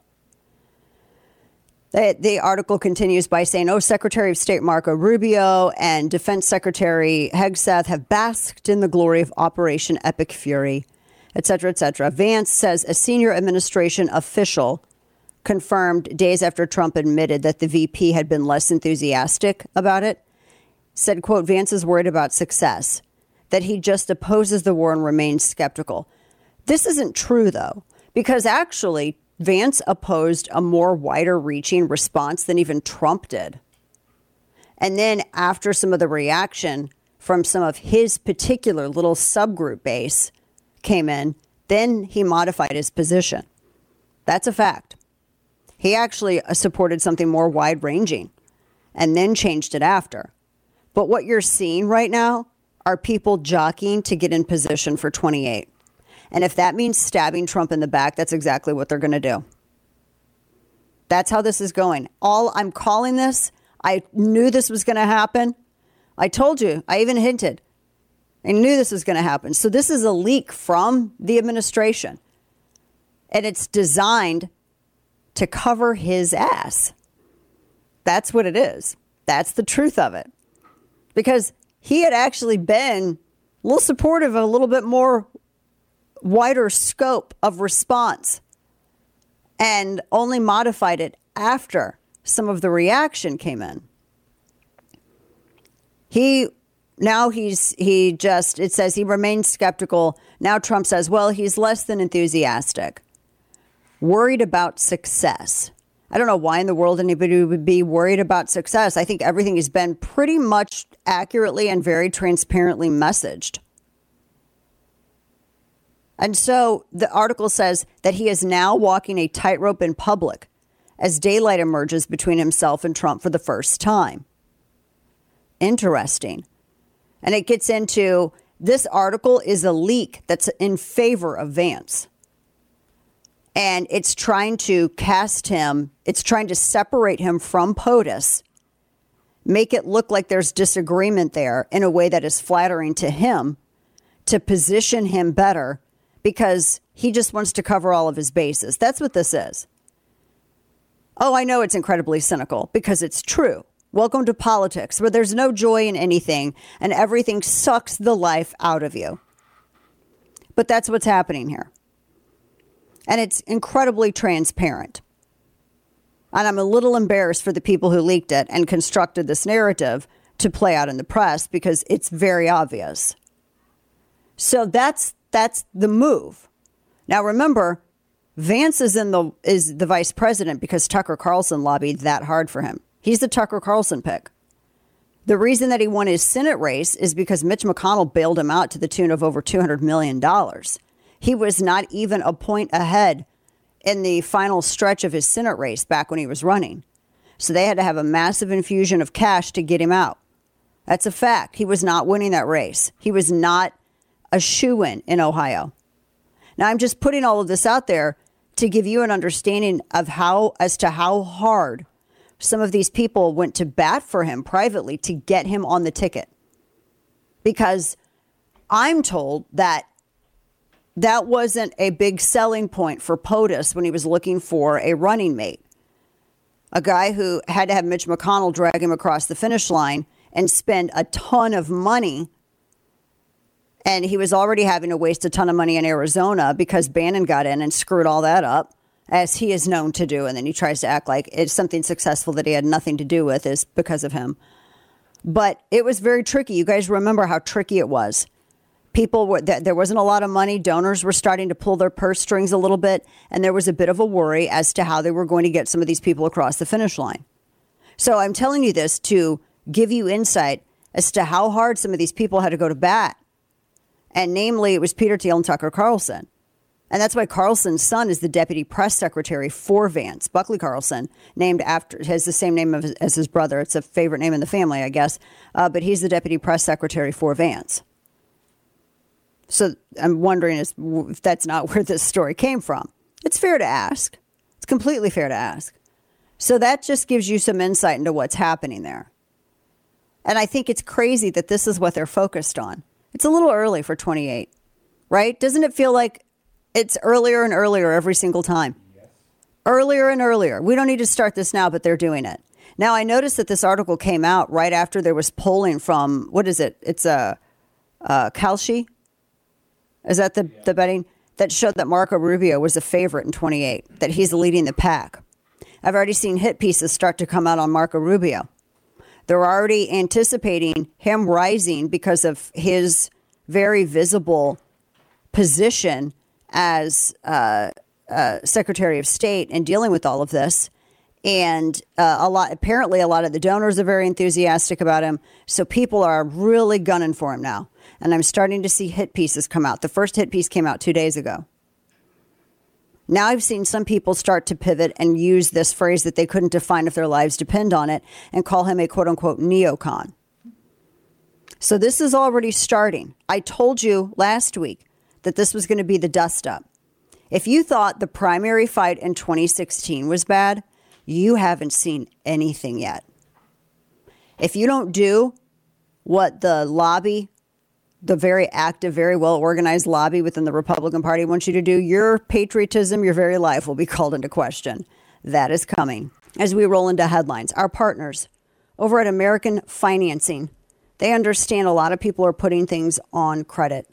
The, the article continues by saying, oh, Secretary of State Marco Rubio and Defense Secretary Hegseth have basked in the glory of Operation Epic Fury, et cetera, et cetera. Vance says a senior administration official confirmed days after Trump admitted that the V P had been less enthusiastic about it, said, quote, Vance is worried about success, that he just opposes the war and remains skeptical. This isn't true, though, because actually Vance opposed a more wider reaching response than even Trump did. And then after some of the reaction from some of his particular little subgroup base came in, then he modified his position. That's a fact. He actually supported something more wide ranging and then changed it after. But what you're seeing right now are people jockeying to get in position for twenty-eight. And if that means stabbing Trump in the back, that's exactly what they're going to do. That's how this is going. All I'm calling this, I knew this was going to happen. I told you, I even hinted. I knew this was going to happen. So this is a leak from the administration. And it's designed to cover his ass. That's what it is. That's the truth of it. Because he had actually been a little supportive of a little bit more wider scope of response and only modified it after some of the reaction came in. He now he's he just it says he remains skeptical. Now Trump says, well, he's less than enthusiastic, worried about success. I don't know why in the world anybody would be worried about success. I think everything has been pretty much accurately and very transparently messaged. And so the article says that he is now walking a tightrope in public as daylight emerges between himself and Trump for the first time. Interesting. And it gets into this article is a leak that's in favor of Vance. And it's trying to cast him, it's trying to separate him from POTUS, make it look like there's disagreement there in a way that is flattering to him, to position him better, because he just wants to cover all of his bases. That's what this is. Oh, I know it's incredibly cynical because it's true. Welcome to politics, where there's no joy in anything and everything sucks the life out of you. But that's what's happening here. And it's incredibly transparent. And I'm a little embarrassed for the people who leaked it and constructed this narrative to play out in the press because it's very obvious. So that's that's the move. Now, remember, Vance is in the is the vice president because Tucker Carlson lobbied that hard for him. He's the Tucker Carlson pick. The reason that he won his Senate race is because Mitch McConnell bailed him out to the tune of over two hundred million dollars. He was not even a point ahead in the final stretch of his Senate race back when he was running. So they had to have a massive infusion of cash to get him out. That's a fact. He was not winning that race. He was not a shoo-in in Ohio. Now, I'm just putting all of this out there to give you an understanding of how, as to how hard some of these people went to bat for him privately to get him on the ticket. Because I'm told that that wasn't a big selling point for POTUS when he was looking for a running mate. A guy who had to have Mitch McConnell drag him across the finish line and spend a ton of money. And he was already having to waste a ton of money in Arizona because Bannon got in and screwed all that up, as he is known to do. And then he tries to act like it's something successful that he had nothing to do with is because of him. But it was very tricky. You guys remember how tricky it was. People were, there wasn't a lot of money. Donors were starting to pull their purse strings a little bit. And there was a bit of a worry as to how they were going to get some of these people across the finish line. So I'm telling you this to give you insight as to how hard some of these people had to go to bat. And namely, it was Peter Thiel and Tucker Carlson. And that's why Carlson's son is the deputy press secretary for Vance. Buckley Carlson, named after, has the same name of, as his brother. It's a favorite name in the family, I guess. Uh, but he's the deputy press secretary for Vance. So I'm wondering if that's not where this story came from. It's It's fair to ask. It's completely fair to ask. So that just gives you some insight into what's happening there. And I think it's crazy that this is what they're focused on. It's a little early for twenty-eight, right? Doesn't it feel like it's earlier and earlier every single time? Yes. Earlier and earlier. We don't need to start this now, but they're doing it. Now, I noticed that this article came out right after there was polling from, what is it? It's a, a Kalshi. Is that the, the betting? That showed that Marco Rubio was a favorite in twenty-eight, that he's leading the pack. I've already seen hit pieces start to come out on Marco Rubio. They're already anticipating him rising because of his very visible position as uh, uh, Secretary of State and dealing with all of this. And uh, a lot, apparently a lot of the donors are very enthusiastic about him. So people are really gunning for him now. And I'm starting to see hit pieces come out. The first hit piece came out two days ago. Now I've seen some people start to pivot and use this phrase that they couldn't define if their lives depend on it and call him a quote unquote neocon. So this is already starting. I told you last week that this was going to be the dust up. If you thought the primary fight in twenty sixteen was bad, you haven't seen anything yet. If you don't do what the lobby, the very active, very well-organized lobby within the Republican Party wants you to do, your patriotism, your very life will be called into question. That is coming. As we roll into headlines, our partners over at American Financing, they understand a lot of people are putting things on credit.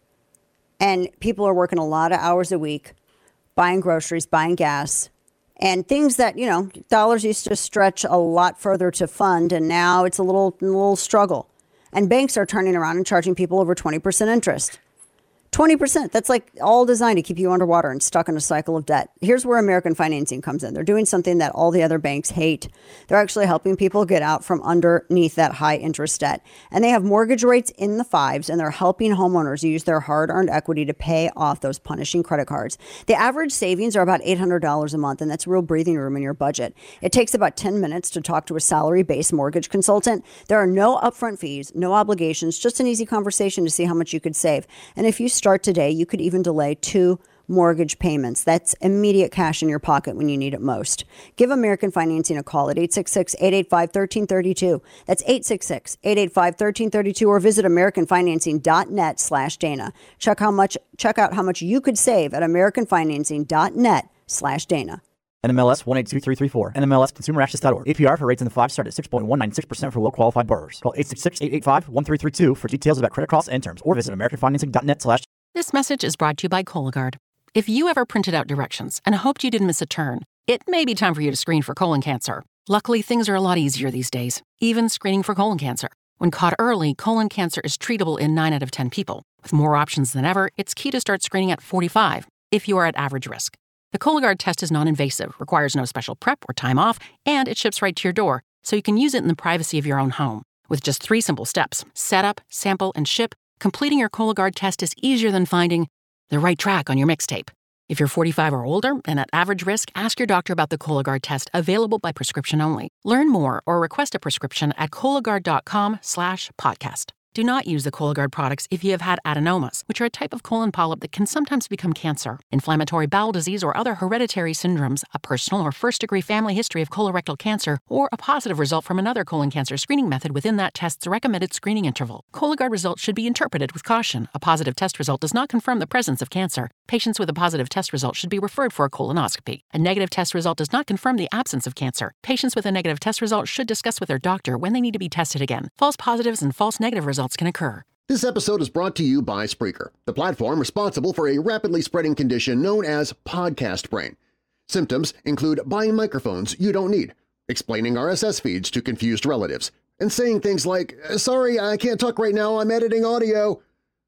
And people are working a lot of hours a week, buying groceries, buying gas, and things that, you know, dollars used to stretch a lot further to fund, and now it's a little, a little struggle. And banks are turning around and charging people over twenty percent interest. twenty percent. That's like all designed to keep you underwater and stuck in a cycle of debt. Here's where American Financing comes in. They're doing something that all the other banks hate. They're actually helping people get out from underneath that high interest debt. And they have mortgage rates in the fives, and they're helping homeowners use their hard-earned equity to pay off those punishing credit cards. The average savings are about eight hundred dollars a month, and that's real breathing room in your budget. It takes about ten minutes to talk to a salary-based mortgage consultant. There are no upfront fees, no obligations, just an easy conversation to see how much you could save. And if you start today, you could even delay two mortgage payments. That's immediate cash in your pocket when you need it most. Give American Financing a call at eight six six, eight eight five, one three three two. That's eight six six, eight eight five, one three three two, or visit americanfinancing.net slash Dana. Check how much, check out how much you could save at americanfinancing.net slash Dana. N M L S one eight two three three four. N M L S consumer access dot org. A P R for rates in the five start at six point one nine six percent for well-qualified borrowers. Call eight six six, eight eight five, one three three two for details about credit costs and terms, or visit americanfinancing.net slash. This message is brought to you by Cologuard. If you ever printed out directions and hoped you didn't miss a turn, it may be time for you to screen for colon cancer. Luckily, things are a lot easier these days, even screening for colon cancer. When caught early, colon cancer is treatable in nine out of ten people. With more options than ever, it's key to start screening at forty-five if you are at average risk. The Cologuard test is non-invasive, requires no special prep or time off, and it ships right to your door, so you can use it in the privacy of your own home. With just three simple steps, set up, sample, and ship, completing your Cologuard test is easier than finding the right track on your mixtape. If you're forty-five or older and at average risk, ask your doctor about the Cologuard test, available by prescription only. Learn more or request a prescription at Cologuard.com slash podcast. Do not use the Cologuard products if you have had adenomas, which are a type of colon polyp that can sometimes become cancer, inflammatory bowel disease, or other hereditary syndromes, a personal or first-degree family history of colorectal cancer, or a positive result from another colon cancer screening method within that test's recommended screening interval. Cologuard results should be interpreted with caution. A positive test result does not confirm the presence of cancer. Patients with a positive test result should be referred for a colonoscopy. A negative test result does not confirm the absence of cancer. Patients with a negative test result should discuss with their doctor when they need to be tested again. False positives and false negative results can occur. This episode is brought to you by Spreaker, the platform responsible for a rapidly spreading condition known as podcast brain. Symptoms include buying microphones you don't need, explaining R S S feeds to confused relatives, and saying things like, "Sorry, I can't talk right now, I'm editing audio."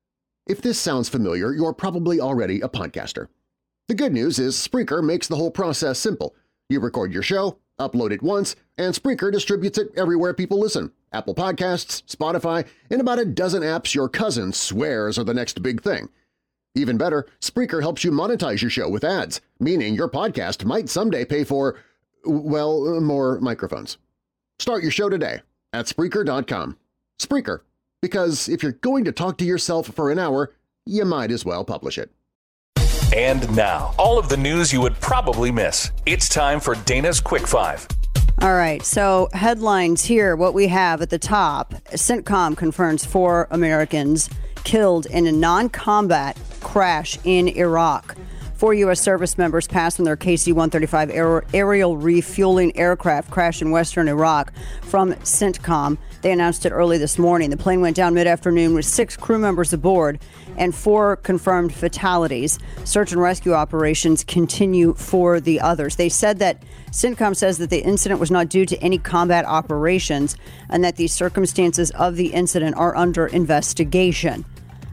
If this sounds familiar, you're probably already a podcaster. The good news is Spreaker makes the whole process simple. You record your show, upload it once, and Spreaker distributes it everywhere people listen. Apple Podcasts, Spotify, and about a dozen apps your cousin swears are the next big thing. Even better, Spreaker helps you monetize your show with ads, meaning your podcast might someday pay for, well, more microphones. Start your show today at Spreaker dot com. Spreaker, because if you're going to talk to yourself for an hour, you might as well publish it. And now, all of the news you would probably miss. It's time for Dana's Quick Five. All right, so headlines here. What we have at the top, CENTCOM confirms four Americans killed in a non-combat crash in Iraq. Four U S service members passed on their K C one thirty-five aer- aerial refueling aircraft crashed in western Iraq from CENTCOM. They announced it early this morning. The plane went down mid-afternoon with six crew members aboard and four confirmed fatalities. Search and rescue operations continue for the others. They said that CENTCOM says that the incident was not due to any combat operations and that the circumstances of the incident are under investigation.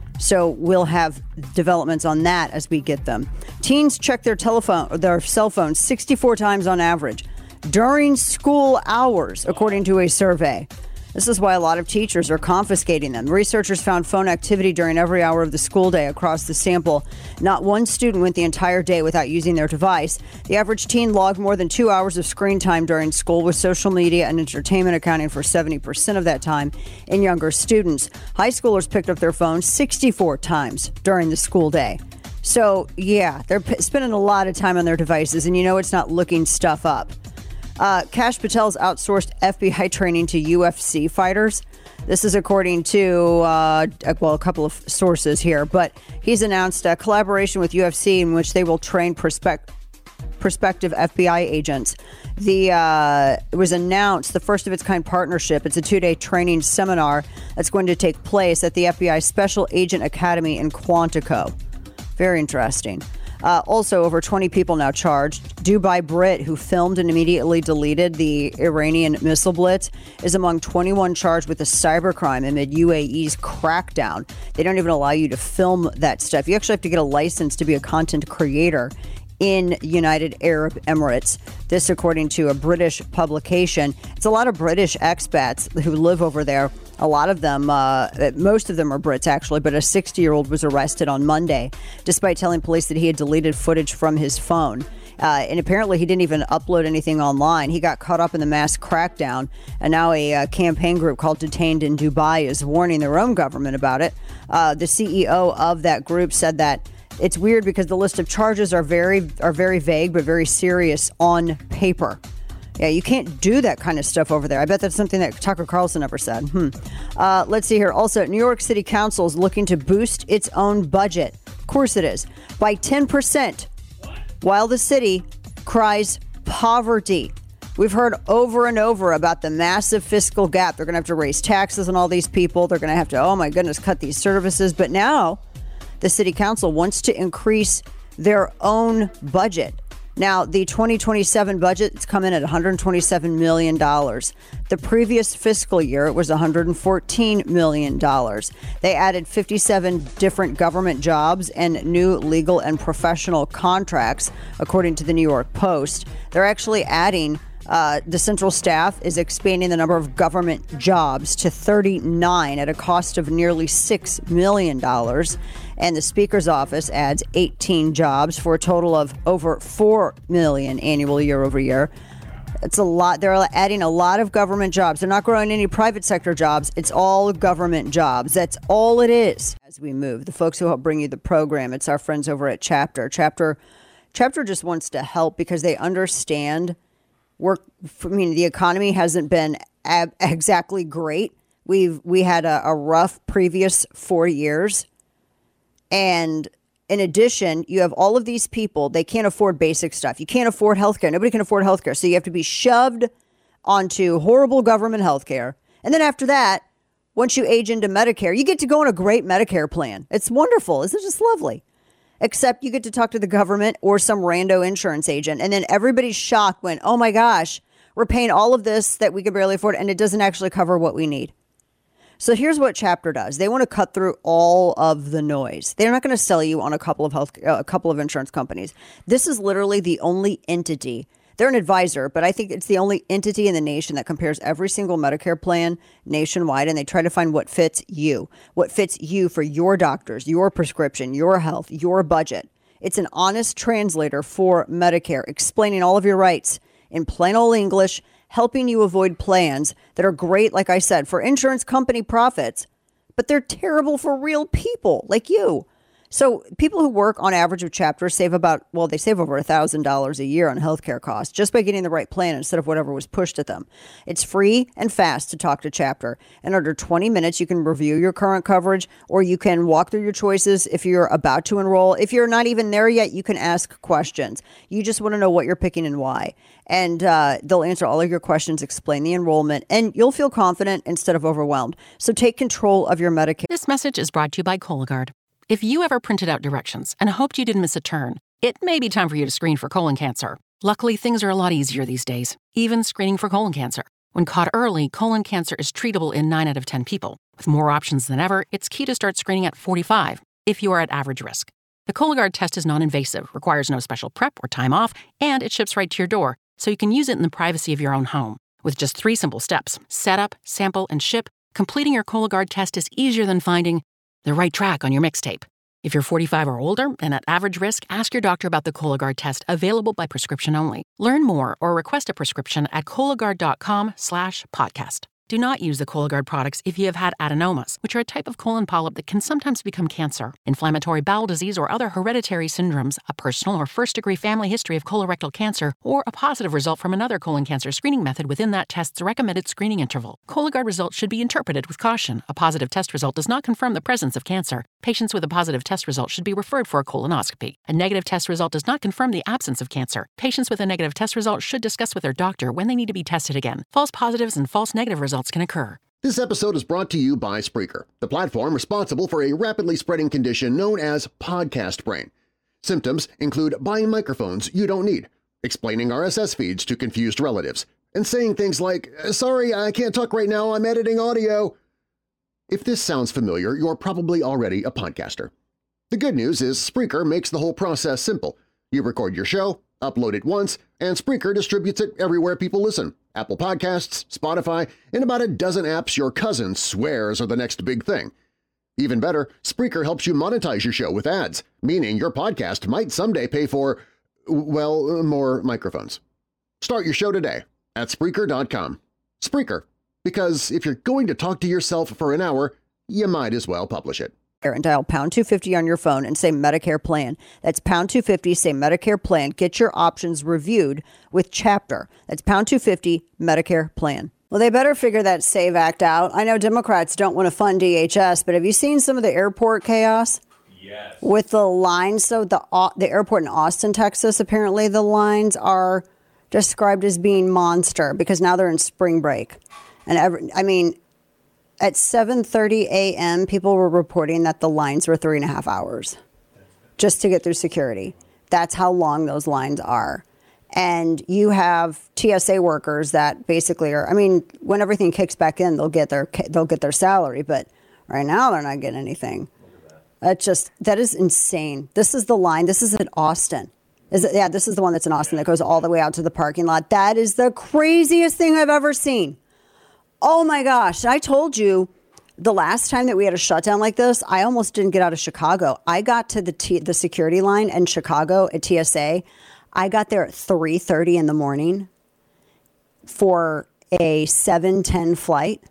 So we'll have developments on that as we get them. Teens check their telephone, their cell phones sixty-four times on average during school hours, according to a survey. This is why a lot of teachers are confiscating them. Researchers found phone activity during every hour of the school day across the sample. Not one student went the entire day without using their device. The average teen logged more than two hours of screen time during school, with social media and entertainment accounting for seventy percent of that time in younger students. High schoolers picked up their phones sixty-four times during the school day. So, yeah, they're p- spending a lot of time on their devices, and you know it's not looking stuff up. Uh, Kash Patel's outsourced F B I training to U F C fighters. This is according to, uh, well, a couple of sources here, but he's announced a collaboration with U F C in which they will train prospect- prospective F B I agents. The uh, it was announced, the first of its kind partnership. It's a two-day training seminar that's going to take place at the F B I Special Agent Academy in Quantico. Very interesting. Uh, also, over twenty people now charged. Dubai Brit, who filmed and immediately deleted the Iranian missile blitz, is among twenty-one charged with a cybercrime amid U A E's crackdown. They don't even allow you to film that stuff. You actually have to get a license to be a content creator in United Arab Emirates. This, according to a British publication. It's a lot of British expats who live over there. A lot of them, uh, most of them are Brits, actually, but a sixty-year-old was arrested on Monday, despite telling police that he had deleted footage from his phone. Uh, and apparently he didn't even upload anything online. He got caught up in the mass crackdown, and now a uh, campaign group called Detained in Dubai is warning their own government about it. Uh, the C E O of that group said that it's weird because the list of charges are very are very vague but very serious on paper. Yeah, you can't do that kind of stuff over there. I bet that's something that Tucker Carlson ever said. Hmm. Uh, let's see here. Also, New York City Council is looking to boost its own budget. Of course it is. By ten percent, while the city cries poverty. We've heard over and over about the massive fiscal gap. They're going to have to raise taxes on all these people. They're going to have to, oh my goodness, cut these services. But now the city council wants to increase their own budget. Now, the twenty twenty-seven budget is coming in at one hundred twenty-seven million dollars. The previous fiscal year, it was one hundred fourteen million dollars. They added fifty-seven different government jobs and new legal and professional contracts, according to the New York Post. They're actually adding, uh, the central staff is expanding the number of government jobs to thirty-nine at a cost of nearly six million dollars. And the Speaker's office adds eighteen jobs for a total of over four million annual year over year. It's a lot. They're adding a lot of government jobs. They're not growing any private sector jobs. It's all government jobs. That's all it is. As we move, the folks who help bring you the program, it's our friends over at Chapter. Chapter, Chapter just wants to help because they understand work. I mean, the economy hasn't been ab- exactly great. We've we had a, a rough previous four years. And in addition, you have all of these people, they can't afford basic stuff. You can't afford healthcare. Nobody can afford healthcare. So you have to be shoved onto horrible government healthcare. And then after that, once you age into Medicare, you get to go on a great Medicare plan. It's wonderful. Isn't it just lovely? Except you get to talk to the government or some rando insurance agent. And then everybody's shocked when, oh my gosh, we're paying all of this that we can barely afford and it doesn't actually cover what we need. So here's what Chapter does. They want to cut through all of the noise. They're not going to sell you on a couple of health, uh, a couple of insurance companies. This is literally the only entity. They're an advisor, but I think it's the only entity in the nation that compares every single Medicare plan nationwide, and they try to find what fits you, what fits you for your doctors, your prescription, your health, your budget. It's an honest translator for Medicare, explaining all of your rights in plain old English, helping you avoid plans that are great, like I said, for insurance company profits, but they're terrible for real people like you. So people who work on average with Chapter save about, well, they save over one thousand dollars a year on healthcare costs just by getting the right plan instead of whatever was pushed at them. It's free and fast to talk to Chapter. In under twenty minutes, you can review your current coverage, or you can walk through your choices if you're about to enroll. If you're not even there yet, you can ask questions. You just want to know what you're picking and why. And uh, they'll answer all of your questions, explain the enrollment, and you'll feel confident instead of overwhelmed. So take control of your Medicare. This message is brought to you by Cologuard. If you ever printed out directions and hoped you didn't miss a turn, it may be time for you to screen for colon cancer. Luckily, things are a lot easier these days, even screening for colon cancer. When caught early, colon cancer is treatable in nine out of ten people. With more options than ever, it's key to start screening at forty-five if you are at average risk. The Cologuard test is non-invasive, requires no special prep or time off, and it ships right to your door, so you can use it in the privacy of your own home. With just three simple steps, set up, sample, and ship, completing your Cologuard test is easier than finding the right track on your mixtape. If you're forty-five or older and at average risk, ask your doctor about the Cologuard test, available by prescription only. Learn more or request a prescription at Cologuard.com slash podcast. Do not use the Cologuard products if you have had adenomas, which are a type of colon polyp that can sometimes become cancer, inflammatory bowel disease, or other hereditary syndromes, a personal or first-degree family history of colorectal cancer, or a positive result from another colon cancer screening method within that test's recommended screening interval. Cologuard results should be interpreted with caution. A positive test result does not confirm the presence of cancer. Patients with a positive test result should be referred for a colonoscopy. A negative test result does not confirm the absence of cancer. Patients with a negative test result should discuss with their doctor when they need to be tested again. False positives and false negative results can occur. This episode is brought to you by Spreaker, the platform responsible for a rapidly spreading condition known as podcast brain. Symptoms include buying microphones you don't need, explaining R S S feeds to confused relatives, and saying things like, "Sorry, I can't talk right now, I'm editing audio." If this sounds familiar, you're probably already a podcaster. The good news is Spreaker makes the whole process simple. You record your show, upload it once, and Spreaker distributes it everywhere people listen. Apple Podcasts, Spotify, and about a dozen apps your cousin swears are the next big thing. Even better, Spreaker helps you monetize your show with ads, meaning your podcast might someday pay for, well, more microphones. Start your show today at Spreaker dot com. Spreaker, because if you're going to talk to yourself for an hour, you might as well publish it. And dial pound two fifty on your phone and say Medicare plan. That's pound two fifty, say Medicare plan. Get your options reviewed with Chapter. That's pound two fifty, Medicare plan. Well, they better figure that SAVE Act out. I know Democrats don't want to fund D H S, but have you seen some of the airport chaos? Yes. With the lines, so the uh, the airport in Austin, Texas, apparently the lines are described as being monster because now they're in spring break. And every, I mean, at seven thirty a.m., people were reporting that the lines were three and a half hours just to get through security. That's how long those lines are. And you have T S A workers that basically are, I mean, when everything kicks back in, they'll get their they'll get their salary. But right now, they're not getting anything. That just, that is insane. This is the line. This is in Austin. Is it, yeah, this is the one that's in Austin that goes all the way out to the parking lot. That is the craziest thing I've ever seen. Oh my gosh, I told you the last time that we had a shutdown like this, I almost didn't get out of Chicago. I got to the T- the security line in Chicago at T S A. I got there at three thirty in the morning for a seven ten flight.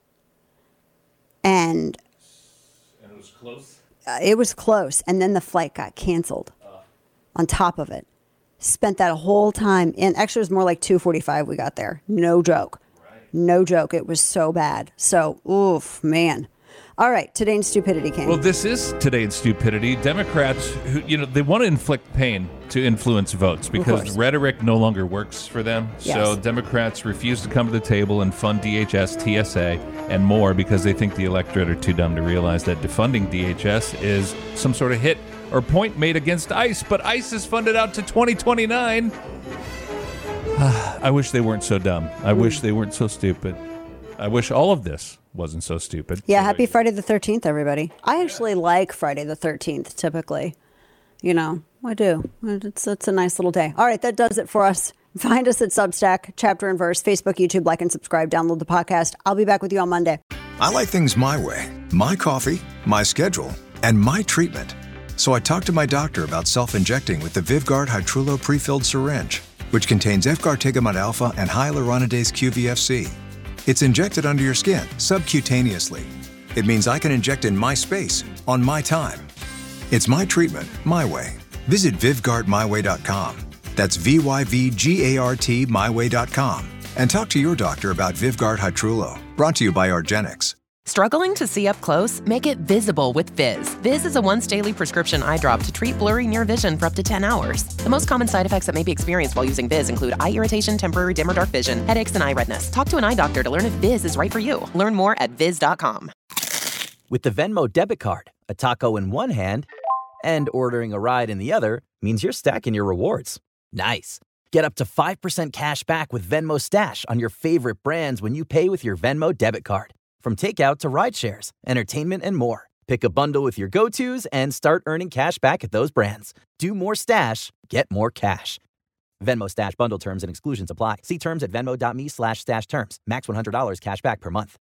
And, and it was close? Uh, it was close. And then the flight got canceled uh. on top of it. Spent that whole time in, actually it was more like two forty-five we got there. No joke. No joke. It was so bad. So, oof, man. All right. Today in Stupidity, King. Well, this is Today in Stupidity. Democrats, who, you know, they want to inflict pain to influence votes because rhetoric no longer works for them. Yes. So Democrats refuse to come to the table and fund D H S, T S A, and more because they think the electorate are too dumb to realize that defunding D H S is some sort of hit or point made against ICE. But ICE is funded out to twenty twenty-nine. I wish they weren't so dumb. I mm. wish they weren't so stupid. I wish all of this wasn't so stupid. Yeah, so happy Friday the thirteenth, everybody. I actually like Friday the thirteenth, typically. You know, I do. It's, it's a nice little day. All right, that does it for us. Find us at Substack, Chapter and Verse, Facebook, YouTube, like and subscribe, download the podcast. I'll be back with you on Monday. I like things my way. My coffee, my schedule, and my treatment. So I talked to my doctor about self-injecting with the Vyvgart Hytrulo pre-filled syringe, which contains efgartigimod alpha and hyaluronidase Q V F C. It's injected under your skin, subcutaneously. It means I can inject in my space, on my time. It's my treatment, my way. Visit Vyvgart My Way dot com. That's V Y V G A R T my way dot com. And talk to your doctor about Vyvgart Hytrulo, brought to you by argenx. Struggling to see up close? Make it visible with Viz. Viz is a once-daily prescription eye drop to treat blurry near vision for up to ten hours. The most common side effects that may be experienced while using Viz include eye irritation, temporary dim or dark vision, headaches, and eye redness. Talk to an eye doctor to learn if Viz is right for you. Learn more at viz dot com. With the Venmo debit card, a taco in one hand and ordering a ride in the other means you're stacking your rewards. Nice. Get up to five percent cash back with Venmo Stash on your favorite brands when you pay with your Venmo debit card. From takeout to ride shares, entertainment, and more. Pick a bundle with your go-tos and start earning cash back at those brands. Do more stash, get more cash. Venmo Stash bundle terms and exclusions apply. See terms at venmo.me slash stash terms. Max one hundred dollars cash back per month.